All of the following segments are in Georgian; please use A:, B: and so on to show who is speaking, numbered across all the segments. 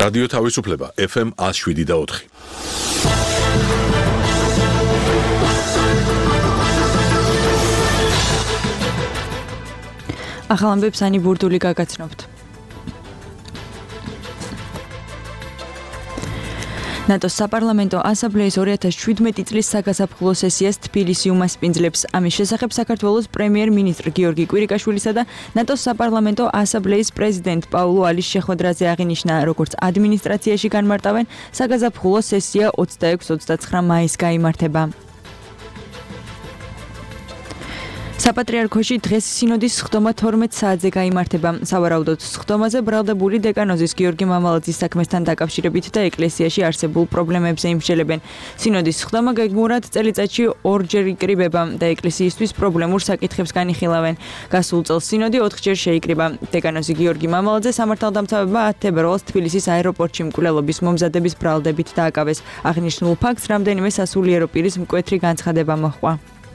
A: რადიო თავისუფლება FM 107.4.
B: ახალ ამბებს ანი ბურდული გაგაცნობთ. ნატოს საპარლამენტო ასამბლეის 2017 წლის საგაზაფხულო სესიას თბილისი უმასპინძლებს. ამის შესახებ საქართველოს პრემიერ-მინისტრ გიორგი კვირიკაშვილისა და ნატოს საპარლამენტო ასამბლეის პრეზიდენტ პაულო ალის შეხვედრაზე აღინიშნა, როგორც ადმინისტრაციაში განმარტავენ, საგაზაფხულო სესია 26-29 მაისს გაიმართება. საპატრიარქოში დღეს სინოდის სხდომა 12 საათზე გაიმართება. სავარაუდოდ სხდომაზე ბრალდებული დეკანოზის გიორგი მამალაძის საქმესთან დაკავშირებით და ეკლესიაში არსებულ პრობლემებზე იმსჯელებენ. სინოდის სხდომა გეგმურად წელიწადში ორჯერ იკრიბება და ეკლესიისთვის პრობლემურ საკითხებს განიხილავენ. გასულ წელს სინოდი 4-ჯერ შეიკრიბა. დეკანოზი გიორგი მამალაძე სამართალდამცავებმა 10 თებერვალს თბილისის აეროპორტში მკვლელობის მომზადების ბრალდებით დააკავეს. აღნიშნულ ფაქტს რამდენიმე სასულიერო პირის მკვეთრი განცხადება მოჰყვა.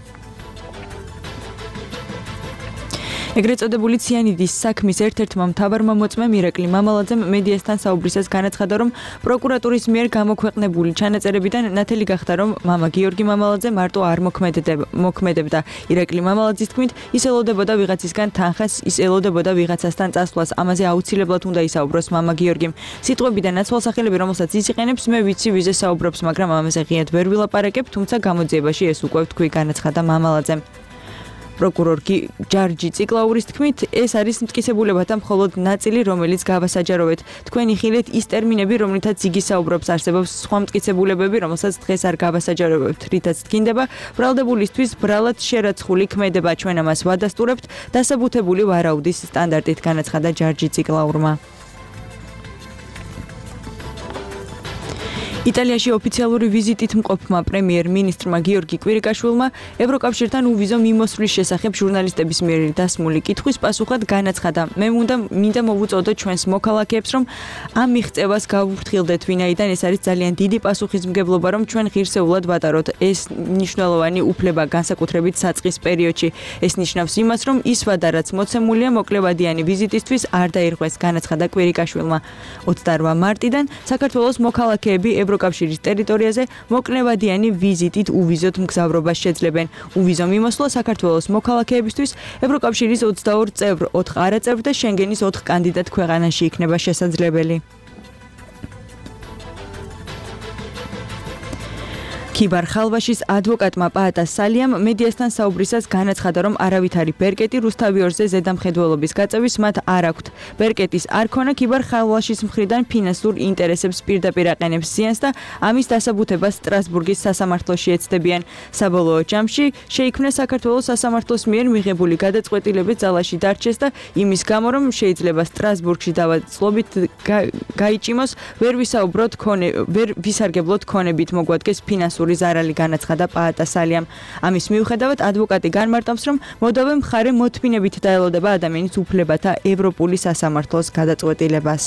B: ეგრეთ წოდებული ციანიდის საქმის ერთ-ერთმა მთავარმა მოწმემ ირაკლი მამალაძემ მედიასთან საუბრისას განაცხადა, რომ პროკურატურის მიერ გამოქვეყნებული ჩანაწერებიდან ნათელი გახდა, რომ მამა გიორგი მამალაძე მარტო არ მოქმედებდა. ირაკლი მამალაძის თქმით, ის ელოდებოდა ვიღაცისგან თანხას, ის ელოდებოდა ვიღაცასთან წასვლას. ამაზე აუცილებლად უნდა ისაუბროს მამა გიორგიმ. სიტყვებიდან ნაცვალსახელები, რომელსაც ის იყენებს, მე ვიცი ვიზე საუბრობს, მაგრამ ამაზე ღიად ვერ ვილაპარაკებ, თუმცა გამოძიებაში ეს უკვე ვთქვი, განაცხადა მამალაძემ. პროკურორ ჯარჯი ციკლაურის თქმით, ეს არის მტკიცებულებათა მხოლოდ ნაწილი, რომელიც გავასაჯაროვეთ. თქვენ იხილეთ ის ტერმინები, რომლითაც იგი საუბრობს, არსებობს სხვა მტკიცებულებები, რომელსაც დღეს არ გავასაჯაროვებთ, რითაც თქინდება ბრალდებულისთვის ბრალად შერაცხული ქმედება. ჩვენ ამას ვადასტურებთ დასაბუთებული ვარაუდის სტანდარტით, განაცხადა ჯარჯი ციკლაურმა. იტალიაში ოფიციალური ვიზიტით მყოფმა პრემიერ-მინისტრმა გიორგი კვირიკაშვილმა ევროკავშირთან უვიზო მიმოსვლის შესახებ ჟურნალისტების მიერ დასმული კითხვის პასუხად განაცხადა, მე მინდა მოვუწოდო ჩვენს მოქალაქეებს, რომ ამ მიღწევას გავუფრთხილდეთ, ვინაიდან ეს არის ძალიან დიდი პასუხისმგებლობა, რომ ჩვენ ღირსეულად ვატაროთ ეს მნიშვნელოვანი უფლება, განსაკუთრებით საწყის პერიოდში. ეს ნიშნავს იმას, რომ ის ვადა, რაც მოცემულია მოკლევადიანი ვიზიტისთვის, არ დაირღვეს, განაცხადა კვირიკაშვილმა. 28 მარტიდან საქართველოს მოქალაქეები ევროკავშირის ტერიტორიაზე მოკლევადიანი ვიზიტით უვიზოთ მგზავრობას შეძლებენ. უვიზო მიმოსვლა საქართველოს მოქალაქეებისთვის ევროკავშირის 22 წევრ, 4 არაწევრ და შენგენის 4 კანდიდატ ქვეყანაში იქნება შესაძლებელი. ქიბარ ხალვაშის ადვოკატმა პაატა სალიამ მედიასთან საუბრისას განაცხადა, რომ არავითარი ბერკეტი რუსთავიორზე ზედამხედველობის გაწევის მათ არ აქვთ. ბერკეტის არ ქონა ქიბარ ხალვაშის მხრიდან ფინანსურ ინტერესებს პირდაპირ აყენებს ზიანს და ამის დასაბუთებას სტრასბურგის სასამართლოში ეცდებიან. საბოლოო ჯამში შეიქმნა საქართველოს სასამართლოს მიერ მიღებული გადაწყვეტილებით ძალაში დარჩეს და იმის გამო, რომ შეიძლება სტრასბურგში დავაწყლობით გაიჭიმოს, ვერ ვისარგებლოთ ქონებით მოგვადგეს ფინანსური ზარალი, განაცხადა პაატა სალიამ. ამის მიუხედავად ადვოკატი განმარტავს, რომ მოდავე მხარე მოთმინებით დაელოდება ადამიანის უფლებათა ევროპული სასამართლოს გადაწყვეტილებას.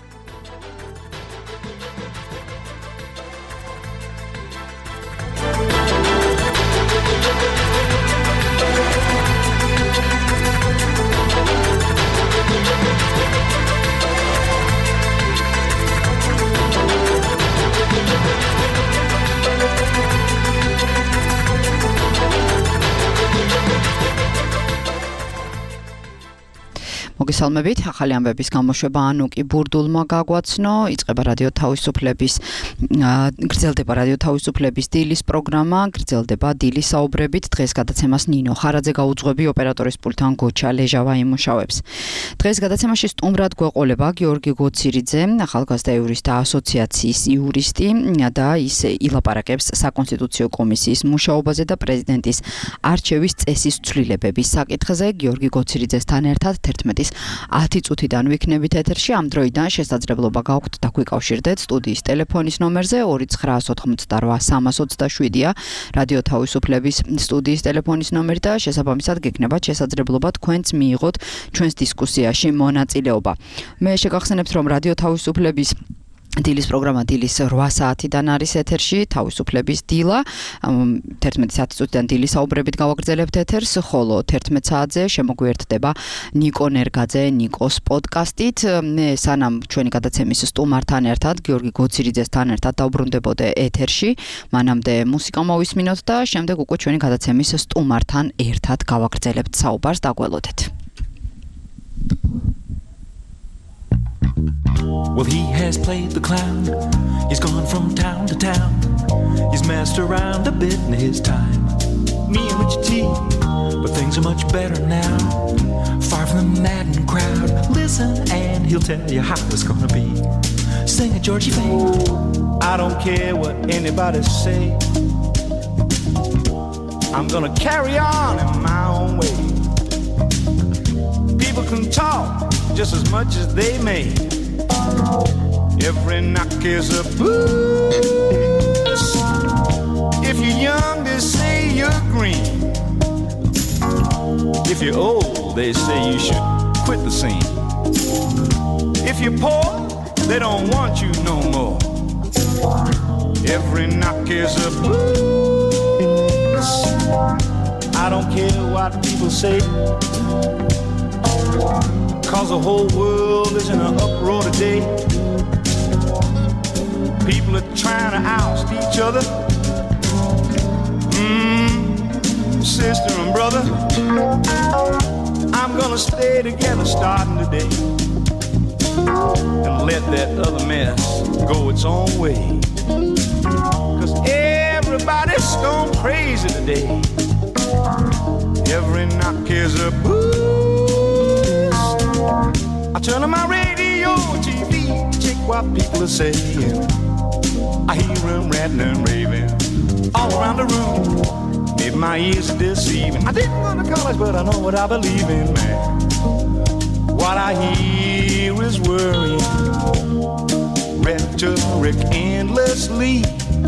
C: მოგესალმებით, ახალი ამბების გამოშვება ანუკი ბურდულმა გაგვაცნო, იწყება რადიო თავისუფლების გრძელდება რადიო თავისუფლების დილის პროგრამა, გრძელდება დილის საუბრებით, დღეს გადაცემას ნინო ხარაძე გაუძღვები, ოპერატორის პულტთან გოჩა ლეჟავა იმუშავებს. დღეს გადაცემაში სტუმრად გვეყოლება გიორგი გოცირიძე, ახალგაზრდა იურისტთა ასოციაციის იურისტი და ის ილაპარაკებს საკონსტიტუციო კომისიის მუშაობაზე და პრეზიდენტის არჩევის წესის ცვლილებების საკითხზე. გიორგი გოცირიძესთან ერთად 11-ის 10 წუთიდან ვიქნებით ეთერში. ამ დროიდან შესაძლებლობა გაქვთ დაგვიკავშირდეთ სტუდიის ტელეფონის ნომერზე 2988327-ია რადიო თავისუფლების სტუდიის ტელეფონის ნომერი და შესაბამისად გექნებათ შესაძლებლობა თქვენც მიიღოთ ჩვენს დისკუსიაში მონაწილეობა. მე შეგახსენებთ, რომ რადიო თავისუფლების დილის პროგრამა დილის 8 საათიდან არის ეთერში, თავისუფლების დილა. 11 საათიდან დილის საუბრებით გავაგრძელებთ ეთერს, ხოლო 11 საათზე შემოგვიერთდება ნიკო ნერგაძე ნიკოს პოდკასტით. მე სანამ ჩვენი გადაცემის სტუმართან ერთად, გიორგი გოცირიძესთან ერთად დავბრუნდებოდე ეთერში, მანამდე მუსიკა მოვისმინოთ და შემდეგ უკვე ჩვენი გადაცემის სტუმართან ერთად გავაგრძელებთ საუბარს, დაგველოდეთ.
D: Well, he has played the clown. He's gone from town to town. He's messed around a bit in his time. Me and Richard T, but things are much better now. Far from the maddened crowd. Listen, and he'll tell you how it's gonna be. Sing it, Georgie Faye.
E: I don't care what anybody say. I'm gonna carry on in my own way. People can talk just as much as they may. Every knock is a boost. If you're young, they say you're green. If you're old, they say you should quit the scene. If you're poor, they don't want you no more. Every knock is a boost. I don't care what people say, 'cause the whole world is in an uproar today. People are trying to oust each other. Sister and brother, I'm gonna stay together starting today and let that other mess go its own way. 'Cause everybody's gone crazy today. Every knock is a boost. I turn on my radio, TV, check what people are saying. I hear them ranting and raving all around the room. Maybe my ears are deceiving. I didn't go to college, but I know what I believe in, man. What I hear is worrying, rhetoric endlessly,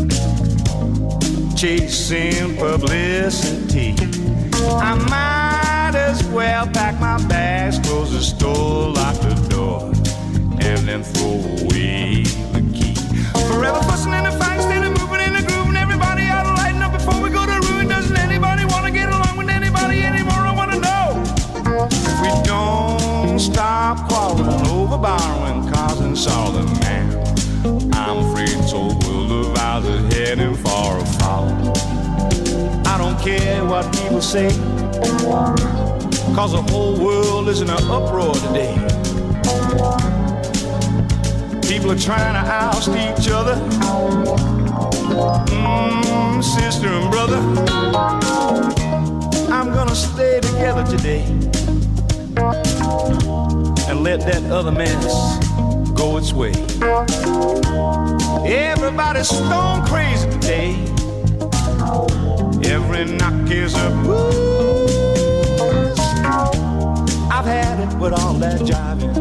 E: chasing publicity. I might as well pack my bags, close the store, lock the door, and then throw away the key. Forever fussing in the fight, instead of moving in the groove, and everybody ought to lighten up before we go to ruin. Doesn't anybody want to get along with anybody anymore? I want to know. If we don't stop quarreling over borrowing, causing sorrow, then man, I'm afraid this whole world of ours is heading for a fall. I don't care what people say, 'cause the whole world is in an uproar today. People are trying to oust each other. Sister and brother, I'm gonna stay together today and let that other mess go its way. Everybody's stone crazy today. Every knock is a boost. I've had it with all that jiving.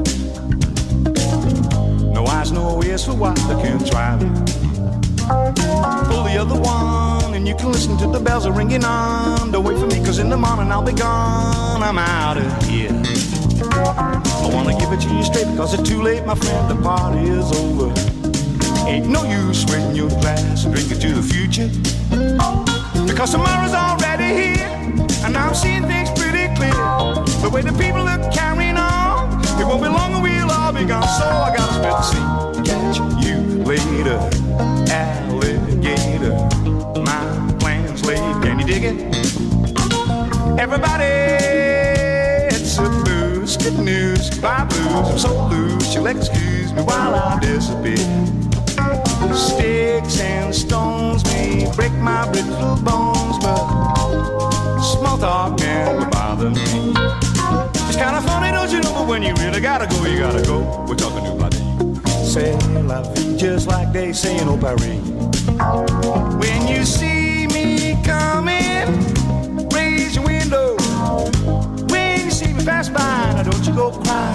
E: No eyes, no ears for what they can drive it. Pull the other one and you can listen to the bells are ringing on. Don't wait for me, 'cause in the morning I'll be gone. I'm out of here. I wanna give it to you straight, because it's too late, my friend, the party is over. Ain't no use waiting your glass and drinking to the future, because tomorrow's already here, and I'm seeing things pretty clear. The way the people are carrying on, it won't be long and we'll all be gone. So I gotta spit the sea. Catch you later, alligator. My plan's laid, can you dig it? Everybody, it's a blues, good news, goodbye blues. I'm so loose, you'll excuse me while I disappear. Sticks and stones may break my brittle bones, but small talk never bothers me. It's kind of funny, don't you know, but when you really gotta go, you gotta go. We're talking to my name. C'est la vie, just like they say in Old Paris. When you see me coming, raise your window. When you see me pass by, now don't you go cry.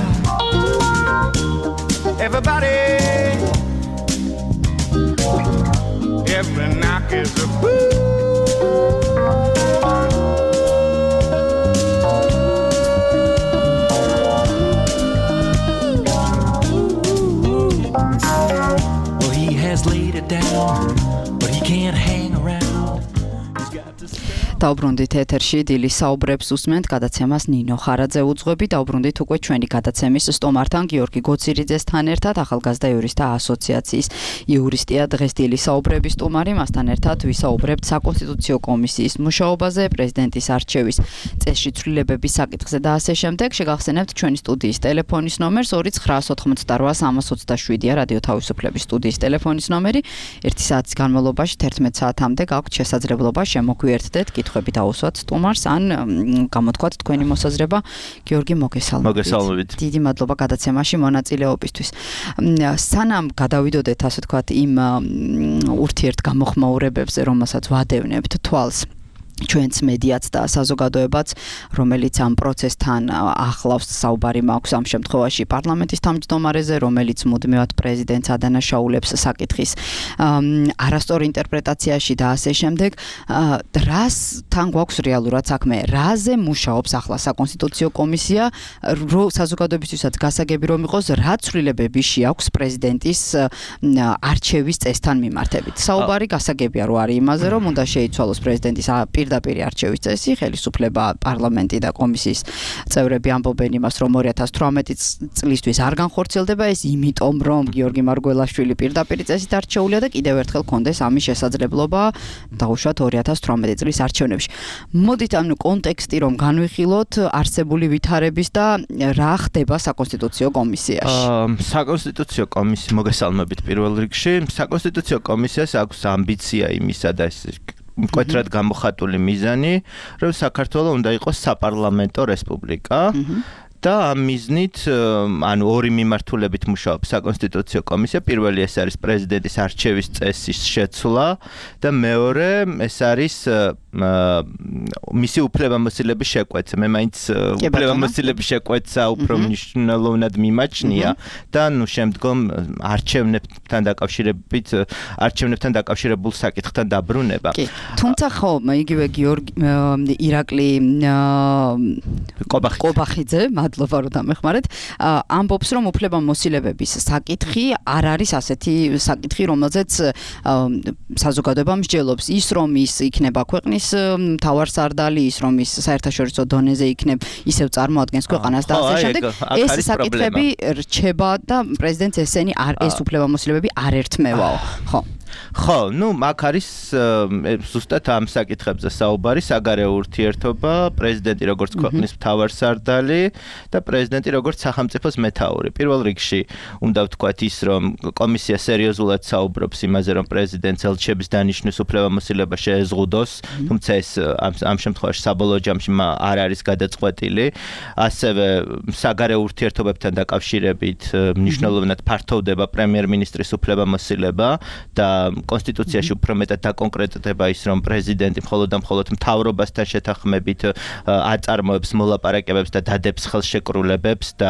E: Everybody, every knock is a boo.
C: დაუბრუნდით ეთერში დილის საუბრებს უსმენთ გადაცემას ნინო ხარაძე უძღვები დაუბრუნდით უკვე ჩვენი გადაცემის სტუმართან გიორგი გოცირიძესთან ერთად ახალგაზრდა იურისტთა ასოციაციის იურისტია დღეს დილის საუბრების სტუმარი მასთან ერთად ვისაუბრებთ საკონსტიტუციო კომისიის მუშაობაზე პრეზიდენტის არჩევის წესში ცვლილებების საკითხზე და ასე შემდეგ შეგახსენებთ ჩვენი სტუდიის ტელეფონის ნომერს 2988327-ია რადიო თავისუფლების სტუდიის ტელეფონის ნომერი 1 საათის განმავლობაში 11 საათამდე გაქვთ შესაძლებლობა შემოგვიერთდეთ კითხვები დაუსვათ სტუმარს ან გამოთქვათ თქვენი მოსაზრება გიორგი მოგესალმებით. დიდი მადლობა გადაცემაში მონაწილეობისთვის. სანამ გადავიდოდეთ ასე თქვათ იმ ურთიერთგამოხმაურებებზე რომელსაც ვადევნებთ თვალს ჩვენც მედიაც და საზოგადოებაც რომელიც ამ პროცესთან ახლავს საუბარი მაქვს ამ შემთხვევაში პარლამენტის თავმჯდომარეზე რომელიც მუდმივად პრეზიდენტს ადანაშაულებს საკითხის არასწორ ინტერპრეტაციაში და ასე შემდეგ რასთან გვაქვს რეალურად საქმე რაზე მუშაობს ახლა საკონსტიტუციო კომისია საზოგადოებისთვისაც გასაგები რომ იყოს რა ცვლილებები შეაქვს პრეზიდენტის არჩევის წესთან მიმართებით საუბარი გასაგებია რომ არის იმაზე რომ უნდა შეიცვალოს პრეზიდენტის პირდაპირ არჩევის წესი, ხელისუფლება, პარლამენტი და კომისიის წევრები ამბობენ იმას, რომ 2018 წლისთვის არ განხორციელდება ეს, იმიტომ რომ გიორგი მარგველაშვილი პირდაპირ წესით არჩეულია და კიდევ ერთხელ კონდეს ამის შესაძლებლობა დაუშვათ 2018 წლის არჩევნებში. მოდით ამ კონტექსტი რომ განვიხილოთ არსებული ვითარების და რა ხდება საკონსტიტუციო კომისიაში.
F: საკონსტიტუციო კომისია მოგესალმებით პირველ რიგში. საკონსტიტუციო კომისიას აქვს ამბიცია იმისა და ეს მკვეთრად გამოხატული მიზანი, რომ საქართველო უნდა იყოს საპარლამენტო რესპუბლიკა და ამ მიზნით ანუ ორი მიმართულებით მუშაობს საკონსტიტუციო კომისია. პირველი ეს არის პრეზიდენტის არჩევის წესის შეცვლა და მეორე ეს არის მისი უფლებამოსილების შეკვეთა. მე მაინც უფლებამოსილების შეკვეთა უფრო მნიშვნელოვნად მიმაჩნია და ნუ შემდგომ არჩევნებთან დაკავშირებულ საკითხთან დაბრუნება.
C: თუმცა ხო იგივე გიორგი ირაკლი კობახიძე მადლობა რომ დამეხმარეთ ამბობს რომ უფლებამოსილებების საკითხი არ არის ასეთი საკითხი რომელზეც საზოგადოება მსჯელობს ის რომ ის იქნება ქვეყნის მთავარსარდალი ის რომ ის საერთაშორისო დონეზე იქნებ ისევ წარმოადგენს ქვეყანას და ასე შემდეგ ეს საკითხები რჩება და პრეზიდენტს ესენი ეს უფლებამოსილებები არ ერთმევაო ხო
F: ნუ მაგ არის ზუსტად ამ საკითხებზე საუბარი საგარეო ურთიერთობა პრეზიდენტი როგორც ქვეყნის მთავარსარდალი და პრეზიდენტი როგორც სახელმწიფოს მეთაური პირველ რიგში უნდა ვთქვათ ის რომ კომისია სერიოზულად საუბრობს იმაზე რომ პრეზიდენტს ელჩების დანიშვნის უფლებამოსილება შეეზღუდოს თუმცა ეს ამ შემთხვევაში საბოლოო ჯამში არ არის გადაწყვეტილი ასევე საგარეო ურთიერთობებთან დაკავშირებით მნიშვნელოვნად ფართოვდება პრემიერ-მინისტრის უფლებამოსილება და კონსტიტუციაში უფრო მეტად დაკონკრეტდება ის რომ პრეზიდენტი მხოლოდ მთავრობასთან შეთანხმებით აწარმოებს მოლაპარაკებებს და დადებს ხელშეკრულებებს და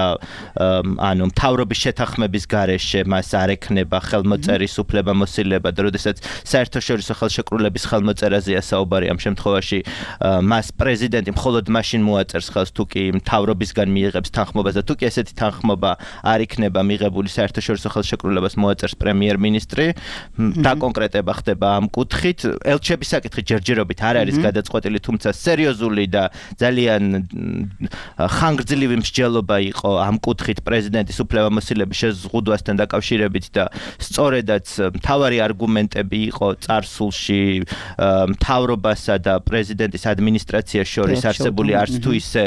F: ანუ მთავრობის შეთანხმების გარეშე მას არ ექნება ხელმოწერის უფლებამოსილება და როდესაც საერთაშორისო ხელშეკრულების ხელმოწერაზეა საუბარი ამ შემთხვევაში მას პრეზიდენტი მხოლოდ მაშინ მოაწერს ხელს თუ კი მთავრობისგან მიიღებს თანხმობას და თუ კი ესეთი თანხმობა არ იქნება მიღებული საერთაშორისო ხელშეკრულებას მოაწერს პრემიერ-მინისტრი დაკონკრეტება ხდება ამ კუთხით ელჩების საკითხი ჯერჯერობით არ არის გადაწყვეტილი თუმცა სერიოზული და ძალიან ხანგრძლივი მსჯელობა იყო ამ კუთხით პრეზიდენტის უფლებამოსილების შეზღუდვასთან დაკავშირებით და სწორედაც მთავარი არგუმენტები იყო წარსულში მთავრობასა და პრეზიდენტის ადმინისტრაციას შორის არსებული არც თუ ისე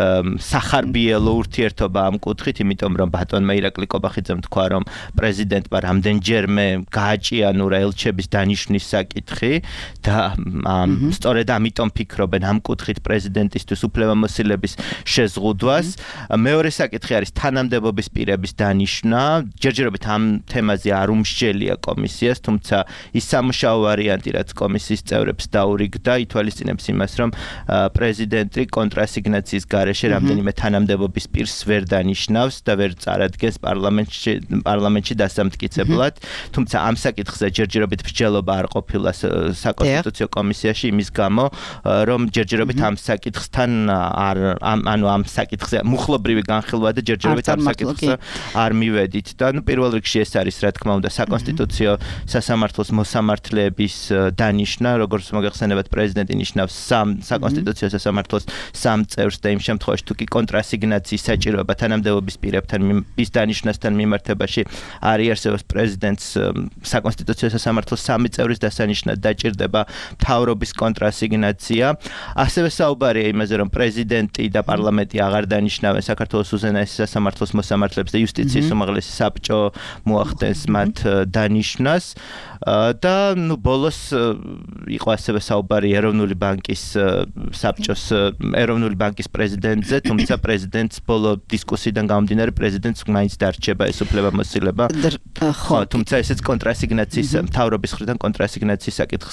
F: სახარბიელო ურთიერთობა ამ კუთხით იმიტომ რომ ბატონმა ირაკლი კობახიძემ თქვა რომ პრეზიდენტმა რამდენჯერმე გააჭიანურა ელჩების დანიშვნის საკითხი და სწორედ ამიტომ ფიქრობენ ამ კუთხით პრეზიდენტისთვის უფლებამოსილების შეზღუდვას. მეორე საკითხი არის თანამდებობის პირების დანიშვნა. ჯერჯერობით ამ თემაზე არ უმსჯელია კომისიას, თუმცა ის სამუშაო ვარიანტი, რაც კომისიის წევრებს დაურიგდა, ითვალისწინებს იმას, რომ პრეზიდენტი კონტრასიგნაციის გარეშე რამდენიმე თანამდებობის პირს ვერ დანიშნავს და ვერ წარადგენს პარლამენტში დასამტკიცებლად. თუმცა ამ საკითხზე ჯერჯერობით მსჯელობა არ ყოფილა საკონსტიტუციო კომისიაში იმის გამო, რომ ჯერჯერობით ამ საკითხთან ამ საკითხზე მუხლობრივი განხილვა და ჯერჯერობით ამ საკითხზე არ მივედით და პირველ რიგში ეს არის რა თქმა უნდა საკონსტიტუციო სასამართლოს მოსამართლეების დანიშნა, როგორც მოგეხსენებათ პრეზიდენტი ნიშნავს საკონსტიტუციო სასამართლოს 3 წევრს და იმ შემთხვევაში თუ კი კონტრასიგნაციის საჭიროება თანამდებობის პირებთან ის დანიშნასთან მიმართებაში არ იარსებობს პრეზიდენტს საკონსტიტუციო სასამართლოს 3 წევრის დასანიშნად დაჭირდება მთავრობის კონტრასიგნაცია. ასევე საუბარია იმაზე, რომ პრეზიდენტი და პარლამენტი აღარ დანიშნავენ საქართველოს უზენაესი სასამართლოს მოსამართლეებს და იუსტიციის უმაღლესი საბჭო მოახდენს მათ დანიშნას და ბოლოს იყო ასევე საუბარი ეროვნული ბანკის საბჭოს ეროვნული ბანკის პრეზიდენტზე, თუმცა პრეზიდენტს ბოლო დისკუსიიდან გამომდინარე პრეზიდენტს მაინც დარჩება ეს უფლებამოსილება. ხო, თუმცა ესეც კონტრასიგნაციის მთავრობის მხრიდან კონტრასიგნაციის საკითხს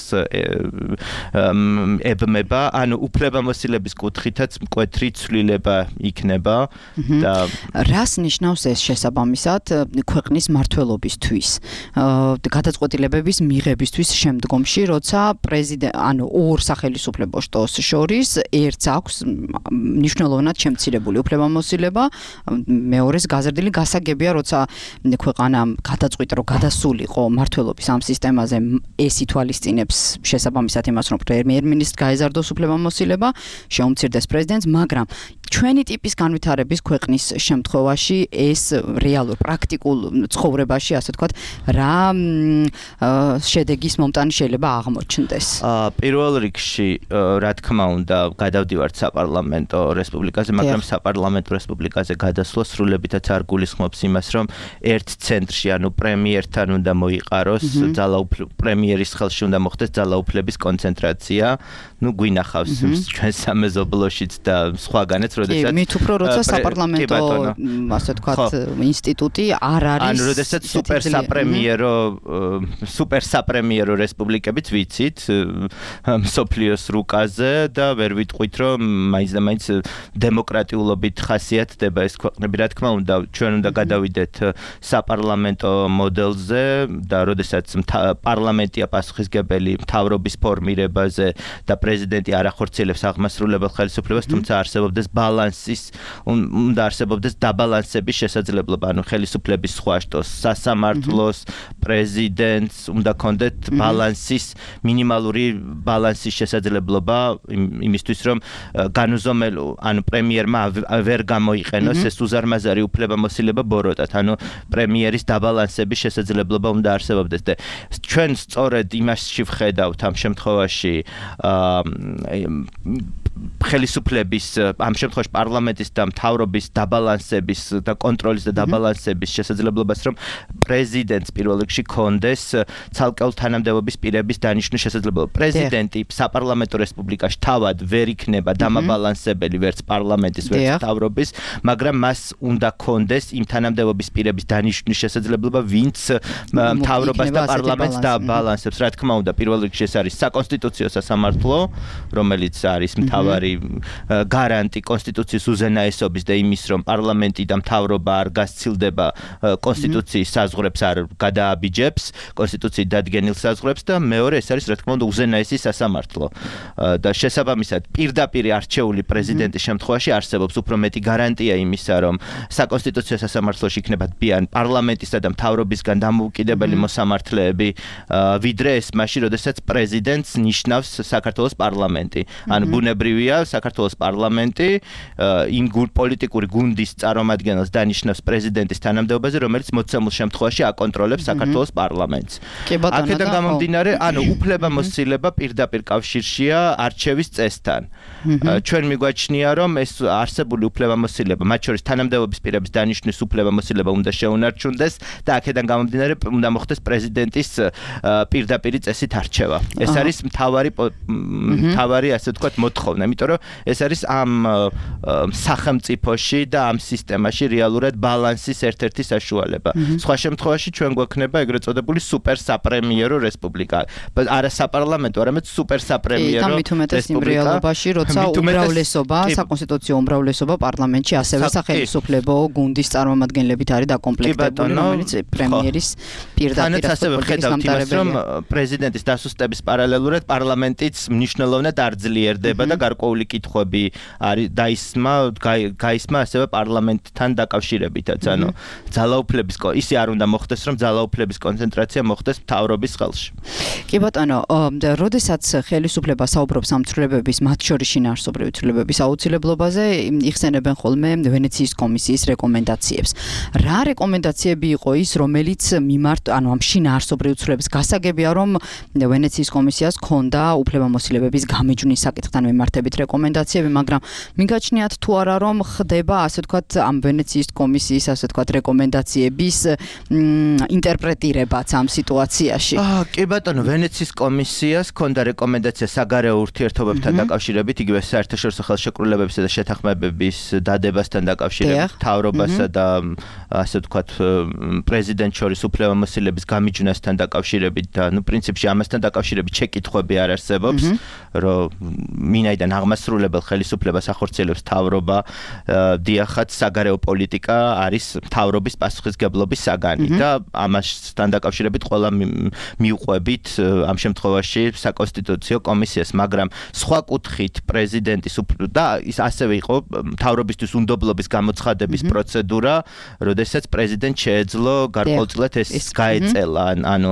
F: ებმება, ანუ უფლებამოსილების კუთხითაც მკვეთრი ცვლილება იქნება და
C: რას ნიშნავს ეს შესაბამისად ქვეყნის მმართველობისთვის? გადაწყვეტილებების მიღებისთვის შემდგომში, როცა ანუ ორ სახელმწიფო შტოს შორის ერთს აქვს მნიშვნელოვნად შემცირებული უფლებამოსილება, მეორეს გაზრდილი გასაგებია, როცა ქვეყანა გადაწყვიტა, რომ გადასულიყო მმართველობის ამ სისტემაზე, ეს ითვალისწინებს შესაბამისად იმას, რომ პრემიერ-მინისტრს გაეზარდოს უფლებამოსილება, შეუმცირდეს პრეზიდენტს, მაგრამ ჩვენი ტიპის განვითარების ქვეყნის შემთხვევაში ეს რეალურ პრაქტიკულ ცხოვრებაში, ასე ვთქვათ, რა შედეგის მომტანი შეიძლება აღმოჩნდეს?
F: პირველ რიგში, რა თქმა უნდა, გადავდივართ საპარლამენტო რესპუბლიკაზე, მაგრამ საპარლამენტო რესპუბლიკაზე გადასვლა სრულებითაც არ გულისხმობს იმას, რომ ერთ ცენტრში, ანუ პრემიერთან უნდა მოიყაროს, პრემიერის ხელში უნდა მოხდეს ძალაუფლების კონცენტრაცია. გვინახავს ჩვენ სამეზობლოშიც და სხვაგანაც, როდესაც
C: მით უფრო როცა საპარლამენტო, ასე ვთქვათ, ინსტიტუტი არ არის.
F: ანუ როდესაც სუპერსაპრემიერო რესპუბლიკებით ვიცით მსოფლიოს რუკაზე და ვერ ვიტყვით, რომ მაინც და მაინც დემოკრატიულობით ხასიათდება ეს ქვეყნები. რა თქმა უნდა, ჩვენ უნდა გადავიდეთ საპარლამენტო მოდელზე და როდესაც პარლამენტია პასუხისმგებელი მთავრობის ფორმირებაზე და პრეზიდენტი არ ახორციელებს აღმასრულებელ ხელისუფლებას, თუმცა არსებობდეს უნდა არსებობდეს დაბალანსების შესაძლებლობა, ანუ ხელისუფლების სხვა შტოს, სასამართლოს, პრეზიდენტს უნდა კონდეთ მინიმალური ბალანსის შესაძლებლობა იმისთვის, რომ განუზომელო, ანუ პრემიერმა ვერ გამოიყენოს ეს უზარმაზარი უფლებამოსილება ბოროტად, ანუ პრემიერის დაბალანსების შესაძლებლობა უნდა არსებობდეს და ჩვენ სწორედ იმასში ვხედავთ ამ შემთხვევაში ხელისუფლების ამ შემთხვევაში პარლამენტის და მთავრობის დაბალანსების და კონტროლის და დაბალანსების შესაძლებლობას, რომ პრეზიდენტს პირველ რიგში კონდეს ცალკეულ თანამდებობის პირების დანიშნვის შესაძლებლობა. პრეზიდენტი საპარლამენტო რესპუბლიკაში თავად ვერ იქნება დამაბალანსებელი ვერც პარლამენტის, ვერც მთავრობის, მაგრამ მას უნდა კონდეს იმ თანამდებობის პირების დანიშნვის შესაძლებლობა, ვინც მთავრობას და პარლამენტს დაბალანსებს. რა თქმა უნდა, პირველ რიგში ეს არის საკონსტიტუციო სასამართლო, რომელიც არის მთავარი გარანტი კონსტიტუციის უზენაესობის და იმის, რომ პარლამენტი და მთავრობა არ გასცილდება კონსტიტუციის საზღვრებს, არ გადააბიჯებს კონსტიტუციით დადგენილ საზღვრებს და მეორე ეს არის, რა თქმა უნდა, უზენაესი სასამართლო. და შესაბამისად, პირდაპირ არჩეული პრეზიდენტის შემთხვევაში არსებობს უფრო მეტი გარანტია იმისა, რომ საკონსტიტუციო სასამართლოში იქნება თბიან პარლამენტისა და მთავრობისგან დამოუკიდებელი მოსამართლეები, ვიდრე ეს მაშინ, როდესაც პრეზიდენტს ნიშნავს საქართველოს პარლამენტი. ანუ ბუნებრივია, საქართველოს პარლამენტი იმ პოლიტიკური გუნდის წარმომადგენელს დანიშნავს პრეზიდენტის თანამდებობაზე, რომელიც მოცემულ შემთხვევაში აკონტროლებს საქართველოს პარლამენტს. აქედან გამომდინარე, ანუ უფლებამოსილება პირდაპირ კავშირშია არჩევის წესთან. ჩვენ მიგვაჩნია, რომ ეს არსებული უფლებამოსილება, მათ შორის თანამდებობის პირების დანიშნვის უფლებამოსილება უნდა შეუნარჩუნდეს და აქედან გამომდინარე უნდა მოხდეს პრეზიდენტის პირდაპირი წესით არჩევა. ეს არის მთავარი თავარი ასე ვთქვათ მოთხოვნა, იმიტომ რომ ეს არის ამ სახელმწიფოში და ამ სისტემაში რეალურად ბალანსის ერთ-ერთი საშუალება. სხვა შემთხვევაში ჩვენ გვექნება ეგრეთ წოდებული სუპერ საპრემიერო რესპუბლიკა. არა საპარლამენტო, არამედ სუპერ საპრემიერო
C: რესპუბლიკა. რეალობაში, როცა უმრავლესობა, საკონსტიტუციო უმრავლესობა პარლამენტში ასევე სახელმწიფო გუნდის წარმომადგენლებით არის დაკომპლექტებული, რომელიც პრემიერის პირდაპირ
F: ხედავთ, რომ პრეზიდენტის დასუსტების პარალელურად პარლამენტიც მნიშვნელოვნად აძლიერდება და გარკვეული კითხვები არის გაისმა ასევე პარლამენტთან დაკავშირებითაც, ანუ ძალაუფლების ისე არ უნდა მოხდეს, რომ ძალაუფლების კონცენტრაცია მოხდეს მთავრობის ხელში.
C: კი ბატონო, როდესაც ხელისუფლება საუბრობს ამ ცვლილებების, მათ შორის შინაარსობრივი ცვლილებების აუცილებლობაზე, იხსენებენ ხოლმე ვენეციის კომისიის რეკომენდაციებს. რა რეკომენდაციები იყო ის, რომელიც ანუ ამ შინაარსობრივი ცვლილების გასაგებია, რომ ვენეციის კომისიას ჰქონდა უფლებამოსილებების გამიჯვნის საკითხთან მიმართებით რეკომენდაციები, მაგრამ მიგაჩნიათ თუ არა, რომ ხდება ასე ვთქვათ ამ ვენეციის კომისიის ასე ვთქვათ რეკომენდაციების ინტერპრეტირებაც ამ სიტუაციაში.
F: კი ბატონო, ვენეციის კომისიას ჰქონდა რეკომენდაცია საგარეო ურთიერთობებთან დაკავშირებით, იგივე საერთაშორისო ხელშეკრულებებისა და შეთანხმებების დადებასთან დაკავშირებით, მთავრობასა და ასე ვთქვათ პრეზიდენტ შორის უფლებამოსილების გამიჯვნასთან დაკავშირებით და პრინციპში ამასთან დაკავშირებით შეკითხვები არ არსებობს, რომ მინაიდან აღმასრულებელ ხელისუფლებას ახორციელებს მთავრობა, დიახაც საგარეო პოლიტიკა არის მთავრობის პასუხისმგებლობის საგანი და ამასთან დაკავშირებით ყველა მიუყვებით ამ შემთხვევაში საკონსტიტუციო კომისიას, მაგრამ სხვა კუთხით პრეზიდენტის და ის ასევე იყო მთავრობისთვის უნდობლობის გამოცხადების პროცედურა, როდესაც პრეზიდენტ შეეძლო გარკვეულწილად ეს გაეწელა, ანუ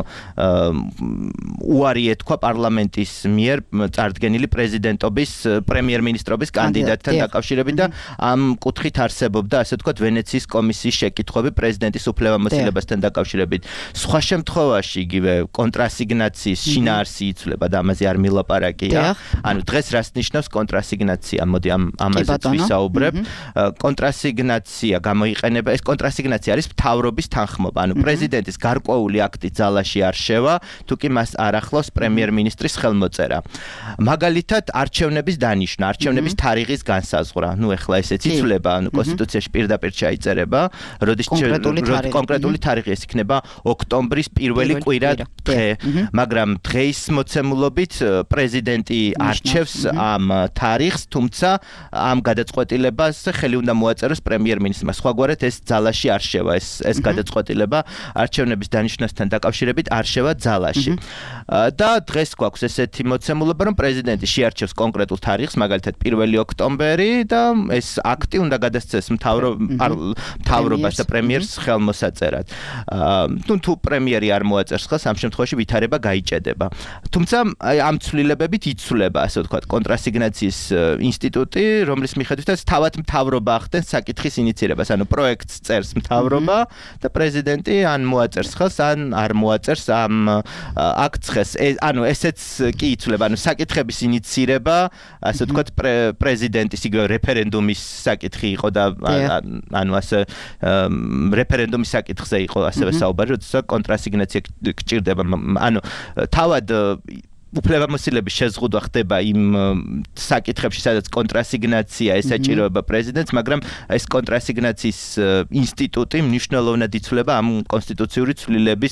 F: უარი ეთქვა პარლამენტის მიერ წარდგენილი პრეზიდენტობის პრემიერ-მინისტრობის კანდიდატთან დაკავშირებით და ამ კუთხით არსებობდა ასე ვთქვათ ვენეციის კომისიის შეკითხვები პრეზიდენტის უფლებამოსილებასთან დაკავშირებით. სხვა შემთხვევაში იგივე კონტრასიგნაციის შინაარსი იცვლება და ამაზე არ მილაპარაკია. ანუ დღეს რას ნიშნავს კონტრასიგნაცია? მოდი ამაზე ვისაუბრებ. კონტრასიგნაცია გამოიყენება, ეს კონტრასიგნაცია არის მთავრობის თანხმობა, ანუ პრეზიდენტის გარკვეული აქტი ძალაში არ შევა, თუ კი მას არ ახლავს პრემიერ-მინისტრის ხელმოწერა. მაგალითად, არჩევნების დანიშვნა, არჩევნების თარიღის განსაზღვრა. ნუ ეხლა ესეც იცვლება, ანუ კონსტიტუციაში პირდაპირ ჩაიწერება, როდის კონკრეტული თარიღი ეს იქნება ოქტომბრის პირველი კვირა დღე, მაგრამ დღეის მოცემულობით პრეზიდენტი არჩევს ამ თარიღს, თუმცა ამ გადაწყვეტილებას ხელი უნდა მოაწეროს პრემიერ-მინისტრმა. სხვაგვარად ეს ძალაში არ შევა, ეს გადაწყვეტილება არჩევნების დანიშვნასთან დაკავშირებით არ შევა ძალაში. და დღეს გვაქვს ესეთი მოცემულობა, რომ პრეზიდენტი შეარჩევს კონკრეტულ თარიღს, მაგალითად 1 ოქტომბერი და ეს აქტი უნდა გადასცეს მთავრობას და პრემიერს ხელმოსაწერად. თუ პრემიერი არ მოაწერს ხელს, ამ შემთხვევაში ვითარება გაიჭედება. თუმცა ამ ცვლილებებით იცვლება, ასე ვთქვათ, კონტრასიგნაციის ინსტიტუტი, რომლის მიხედვითაც თავად მთავრობა ახდენს საკითხის ინიცირებას, ანუ პროექტს წერს მთავრობა და პრეზიდენტი ან მოაწერს ხელს, ან არ მოაწერს ამ აქტს ხელს. ანუ ესეც კი იცვლება, ანუ საკითხების ინიცირება, ასე ვთქვათ, პრეზიდენტის იგივე რეფერენდუმის საკითხი იყო და ანუ ასე რეფერენდუმის საკითხზე იყო ასევე საუბარი, როცა კონტრასიგნაცია გჭირდება. ანუ თავად უფლებამოსილების შეზღუდვა ხდება იმ საკითხებში, სადაც კონტრასიგნაცია ესაჭიროება პრეზიდენტს, მაგრამ ეს კონტრასიგნაციის ინსტიტუტი მნიშვნელოვნად იცვლება ამ კონსტიტუციური ცვლილების